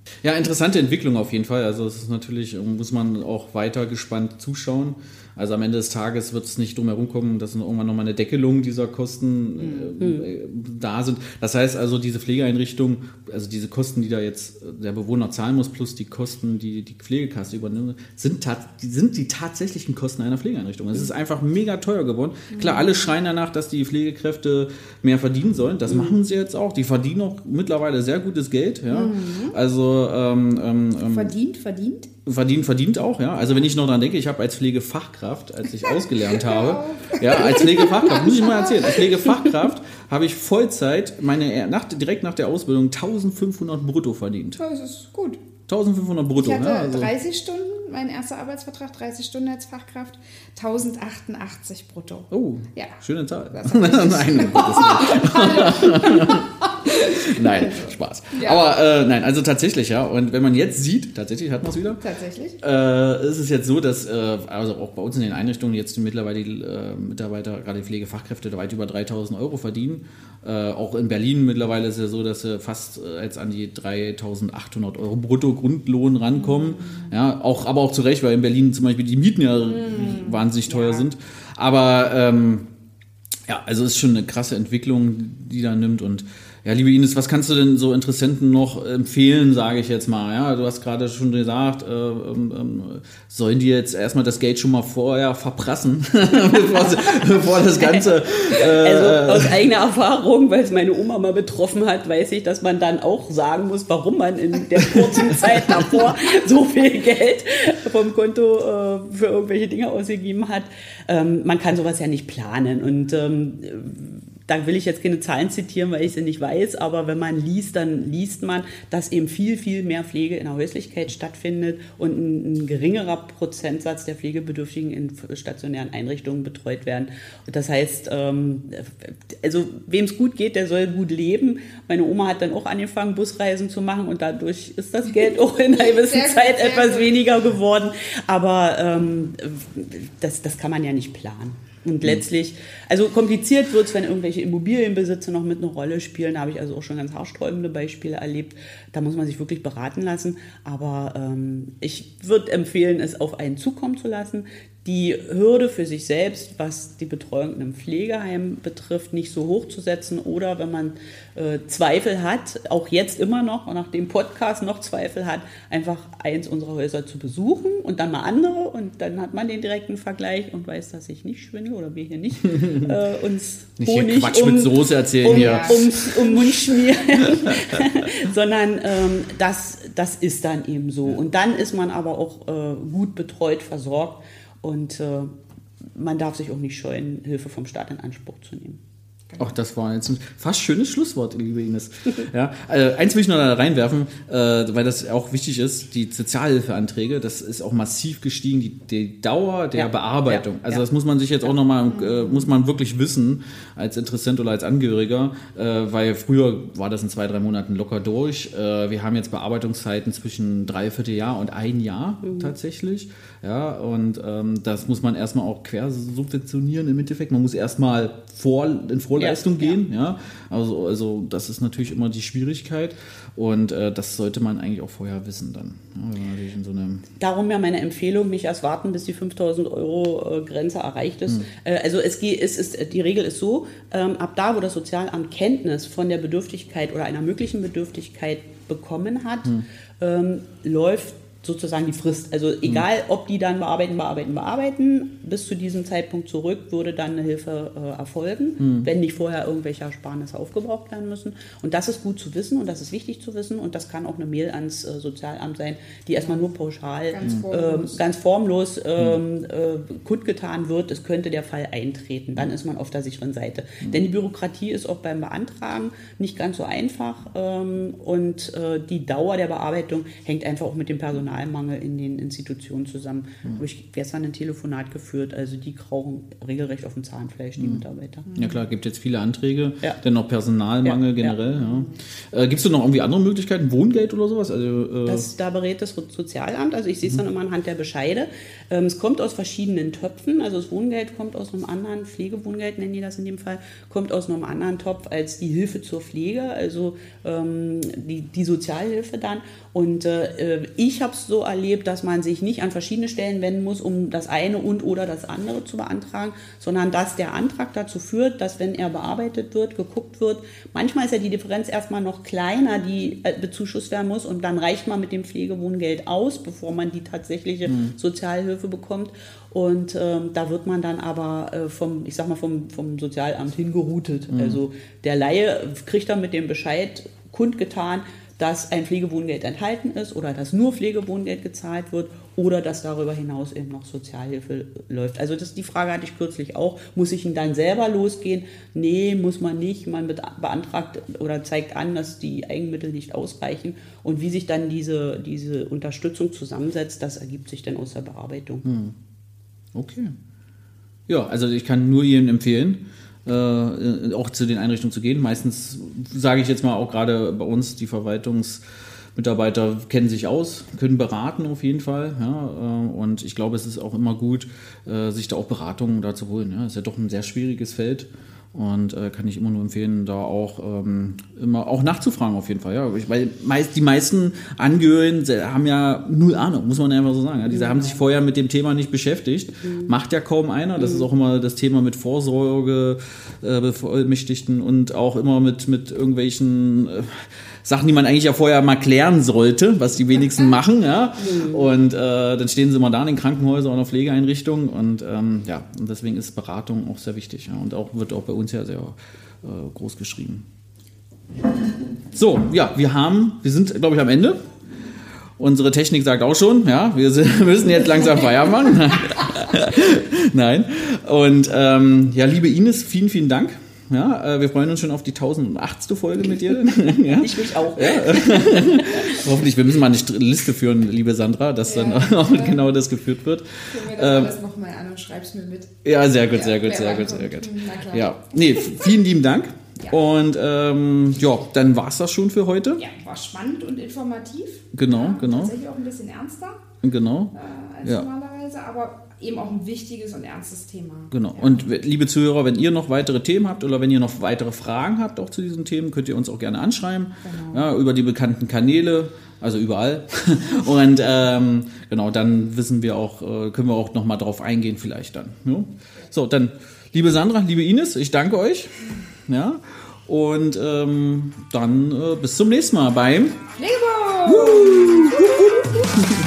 Ja, interessante Entwicklung auf jeden Fall. Also es ist natürlich, muss man auch weiter gespannt zuschauen. Also am Ende des Tages wird es nicht drum herum kommen, dass irgendwann nochmal eine Deckelung dieser Kosten mhm. äh, da sind. Das heißt also, diese Pflegeeinrichtung, also diese Kosten, die da jetzt der Bewohner zahlen muss, plus die Kosten, die die Pflegekasse übernimmt, sind, tat, die, sind die tatsächlichen Kosten einer Pflegeeinrichtung. Es ist einfach mega teuer geworden. Mhm. Klar, alle schreien danach, dass die Pflegekräfte mehr verdienen sollen. Das mhm. machen sie jetzt auch. Die verdienen auch mittlerweile sehr gutes Geld. Ja? Mhm. Also ähm, ähm, verdient, verdient? Verdient, verdient auch, ja. Also wenn ich noch dran denke, ich habe als Pflegefachkraft, als ich ausgelernt habe, ja, als Pflegefachkraft, muss ich mal erzählen, als Pflegefachkraft habe ich Vollzeit, meine, nach, direkt nach der Ausbildung eintausendfünfhundert brutto verdient. Das ist gut. eintausendfünfhundert brutto, ich hatte ja. Also dreißig Stunden, mein erster Arbeitsvertrag, dreißig Stunden als Fachkraft, tausendachundachtzig brutto. Oh, ja. Schöne Zahl. Nein, Nein, Spaß. Ja. Aber äh, nein, also tatsächlich, ja. Und wenn man jetzt sieht, tatsächlich hat man es wieder. Tatsächlich. Äh, ist es jetzt so, dass äh, also auch bei uns in den Einrichtungen jetzt die mittlerweile die äh, Mitarbeiter, gerade die Pflegefachkräfte, weit über dreitausend Euro verdienen. Äh, auch in Berlin mittlerweile ist es ja so, dass sie fast äh, jetzt an die dreitausendachthundert Euro brutto Grundlohn rankommen. Mhm. Ja, auch, aber auch zu Recht, weil in Berlin zum Beispiel die Mieten ja mhm. wahnsinnig teuer ja. sind. Aber ähm, ja, also es ist schon eine krasse Entwicklung, die da nimmt. Und ja, liebe Ines, was kannst du denn so Interessenten noch empfehlen, sage ich jetzt mal? Ja, du hast gerade schon gesagt, äh, ähm, sollen die jetzt erstmal das Geld schon mal vorher verprassen, bevor, sie, bevor das Ganze... Äh, also aus eigener Erfahrung, weil es meine Oma mal betroffen hat, weiß ich, dass man dann auch sagen muss, warum man in der kurzen Zeit davor so viel Geld vom Konto äh, für irgendwelche Dinge ausgegeben hat. Ähm, man kann sowas ja nicht planen und ähm, da will ich jetzt keine Zahlen zitieren, weil ich sie nicht weiß, aber wenn man liest, dann liest man, dass eben viel, viel mehr Pflege in der Häuslichkeit stattfindet und ein, ein geringerer Prozentsatz der Pflegebedürftigen in stationären Einrichtungen betreut werden. Und das heißt, ähm, also wem es gut geht, der soll gut leben. Meine Oma hat dann auch angefangen, Busreisen zu machen und dadurch ist das Geld auch in einer gewissen sehr Zeit gut, etwas gut. weniger geworden. Aber ähm, das, das kann man ja nicht planen. Und letztlich, also kompliziert wird es, wenn irgendwelche Immobilienbesitze noch mit einer Rolle spielen. Da habe ich also auch schon ganz haarsträubende Beispiele erlebt. Da muss man sich wirklich beraten lassen. Aber ähm, ich würde empfehlen, es auf einen zukommen zu lassen. Die Hürde für sich selbst, was die Betreuung in einem Pflegeheim betrifft, nicht so hoch zu setzen. Oder wenn man äh, Zweifel hat, auch jetzt immer noch, und nach dem Podcast noch Zweifel hat, einfach eins unserer Häuser zu besuchen und dann mal andere. Und dann hat man den direkten Vergleich und weiß, dass ich nicht schwindel oder wir hier nicht äh, uns nicht Honig hier Quatsch um, mit Soße erzählen um, hier. Um, um Mund schmieren, sondern ähm, das, das ist dann eben so. Und dann ist man aber auch äh, gut betreut, versorgt. Und äh, man darf sich auch nicht scheuen, Hilfe vom Staat in Anspruch zu nehmen. Ach, das war jetzt ein fast schönes Schlusswort, liebe Ines. Ja, äh, eins will ich noch da reinwerfen, äh, weil das auch wichtig ist, die Sozialhilfeanträge, das ist auch massiv gestiegen, die, die Dauer der ja. Bearbeitung. Ja. Also ja. das muss man sich jetzt auch nochmal, äh, muss man wirklich wissen, als Interessent oder als Angehöriger, äh, weil früher war das in zwei, drei Monaten locker durch. Äh, wir haben jetzt Bearbeitungszeiten zwischen dreiviertel Jahr und ein Jahr mhm. tatsächlich. Ja, und ähm, das muss man erstmal auch quer subventionieren im Endeffekt. Man muss erstmal vor, in Vorleistung ja, gehen. Ja. Ja. Also, also das ist natürlich immer die Schwierigkeit. Und äh, das sollte man eigentlich auch vorher wissen dann. Ja, wenn man natürlich in so einem Darum ja meine Empfehlung, nicht erst warten, bis die fünftausend Euro Grenze erreicht ist. Hm. Äh, also es, geht, es ist, die Regel ist so, ähm, ab da, wo das Sozialamt Kenntnis von der Bedürftigkeit oder einer möglichen Bedürftigkeit bekommen hat, hm. ähm, läuft sozusagen die Frist. Also egal, ob die dann bearbeiten, bearbeiten, bearbeiten, bis zu diesem Zeitpunkt zurück würde dann eine Hilfe äh, erfolgen, mhm. wenn nicht vorher irgendwelche Ersparnisse aufgebraucht werden müssen. Und das ist gut zu wissen und das ist wichtig zu wissen und das kann auch eine Mail ans äh, Sozialamt sein, die erstmal nur pauschal, ganz formlos, äh, ganz formlos äh, mhm. äh, kundgetan wird, es könnte der Fall eintreten. Dann ist man auf der sicheren Seite. Mhm. Denn die Bürokratie ist auch beim Beantragen nicht ganz so einfach ähm, und äh, die Dauer der Bearbeitung hängt einfach auch mit dem Personal Personalmangel in den Institutionen zusammen. Mhm. Habe ich gestern ein Telefonat geführt, also die krauchen regelrecht auf dem Zahnfleisch, die mhm. Mitarbeiter. Ja klar, gibt jetzt viele Anträge, ja. dennoch Personalmangel ja, generell. Ja. Ja. Äh, Gibt es noch irgendwie andere Möglichkeiten, Wohngeld oder sowas? Also, äh das, da berät das Sozialamt, also ich sehe es mhm. dann immer anhand der Bescheide. Ähm, es kommt aus verschiedenen Töpfen, also das Wohngeld kommt aus einem anderen, Pflegewohngeld nennen die das in dem Fall, kommt aus einem anderen Topf als die Hilfe zur Pflege, also ähm, die, die Sozialhilfe dann. Und äh, ich habe es so erlebt, dass man sich nicht an verschiedene Stellen wenden muss, um das eine und oder das andere zu beantragen, sondern dass der Antrag dazu führt, dass wenn er bearbeitet wird, geguckt wird, manchmal ist ja die Differenz erstmal noch kleiner, die äh, bezuschusst werden muss und dann reicht man mit dem Pflegewohngeld aus, bevor man die tatsächliche mhm. Sozialhilfe bekommt. Und ähm, da wird man dann aber äh, vom, ich sag mal, vom, vom Sozialamt hingeroutet. Mhm. Also der Laie kriegt dann mit dem Bescheid kundgetan, dass ein Pflegewohngeld enthalten ist oder dass nur Pflegewohngeld gezahlt wird oder dass darüber hinaus eben noch Sozialhilfe läuft. Also das, die Frage hatte ich kürzlich auch. Muss ich ihn dann selber losgehen? Nee, muss man nicht. Man beantragt oder zeigt an, dass die Eigenmittel nicht ausreichen. Und wie sich dann diese, diese Unterstützung zusammensetzt, das ergibt sich dann aus der Bearbeitung. Hm. Okay. Ja, also ich kann nur Ihnen empfehlen, Äh, auch zu den Einrichtungen zu gehen. Meistens sage ich jetzt mal auch gerade bei uns, die Verwaltungsmitarbeiter kennen sich aus, können beraten auf jeden Fall. Ja, äh, und ich glaube, es ist auch immer gut, äh, sich da auch Beratungen da zu holen. Ja, ist ja doch ein sehr schwieriges Feld. Und äh, kann ich immer nur empfehlen, da auch ähm, immer auch nachzufragen auf jeden Fall. Ja, weil meist, die meisten Angehörigen haben ja null Ahnung, muss man einfach so sagen. Ja. Die ja. haben sich vorher mit dem Thema nicht beschäftigt. Mhm. Macht ja kaum einer. Das mhm. ist auch immer das Thema mit Vorsorge, äh, Bevollmächtigten und auch immer mit, mit irgendwelchen äh, Sachen, die man eigentlich ja vorher mal klären sollte, was die wenigsten machen. Ja. Mhm. Und äh, dann stehen sie immer da in den Krankenhäusern oder Pflegeeinrichtungen. Und ähm, ja, und deswegen ist Beratung auch sehr wichtig. Ja. Und auch wird auch bei uns ja sehr äh, groß geschrieben. So, ja, wir haben, wir sind, glaube ich, am Ende. Unsere Technik sagt auch schon, ja, wir sind, müssen jetzt langsam Feierabend machen. Nein. Und ähm, ja, liebe Ines, vielen, vielen Dank. Ja, äh, wir freuen uns schon auf die tausendachtzigste Folge mit dir. Ja. Ich mich auch. Ja. Hoffentlich, wir müssen mal eine Liste führen, liebe Sandra, dass ja, dann auch ja. genau das geführt wird. Ich mir das ähm, alles nochmal an und schreib's mir mit. Ja, sehr gut, ja, sehr gut, sehr gut, sehr gut. Na klar. Ja, nee, vielen lieben Dank. Ja. Und ähm, ja, dann war es das schon für heute. Ja, war spannend und informativ. Genau, ja, genau. Tatsächlich auch ein bisschen ernster. Genau. Äh, als ja. normalerweise, aber eben auch ein wichtiges und ernstes Thema. Genau. Ja. Und liebe Zuhörer, wenn ihr noch weitere Themen habt oder wenn ihr noch weitere Fragen habt auch zu diesen Themen, könnt ihr uns auch gerne anschreiben. Genau. Ja, über die bekannten Kanäle, also überall. Und ähm, genau, dann wissen wir auch, äh, können wir auch noch mal drauf eingehen vielleicht dann. Ja? So, dann liebe Sandra, liebe Ines, ich danke euch. Ja. Und ähm, dann äh, bis zum nächsten Mal beim Pflegeball!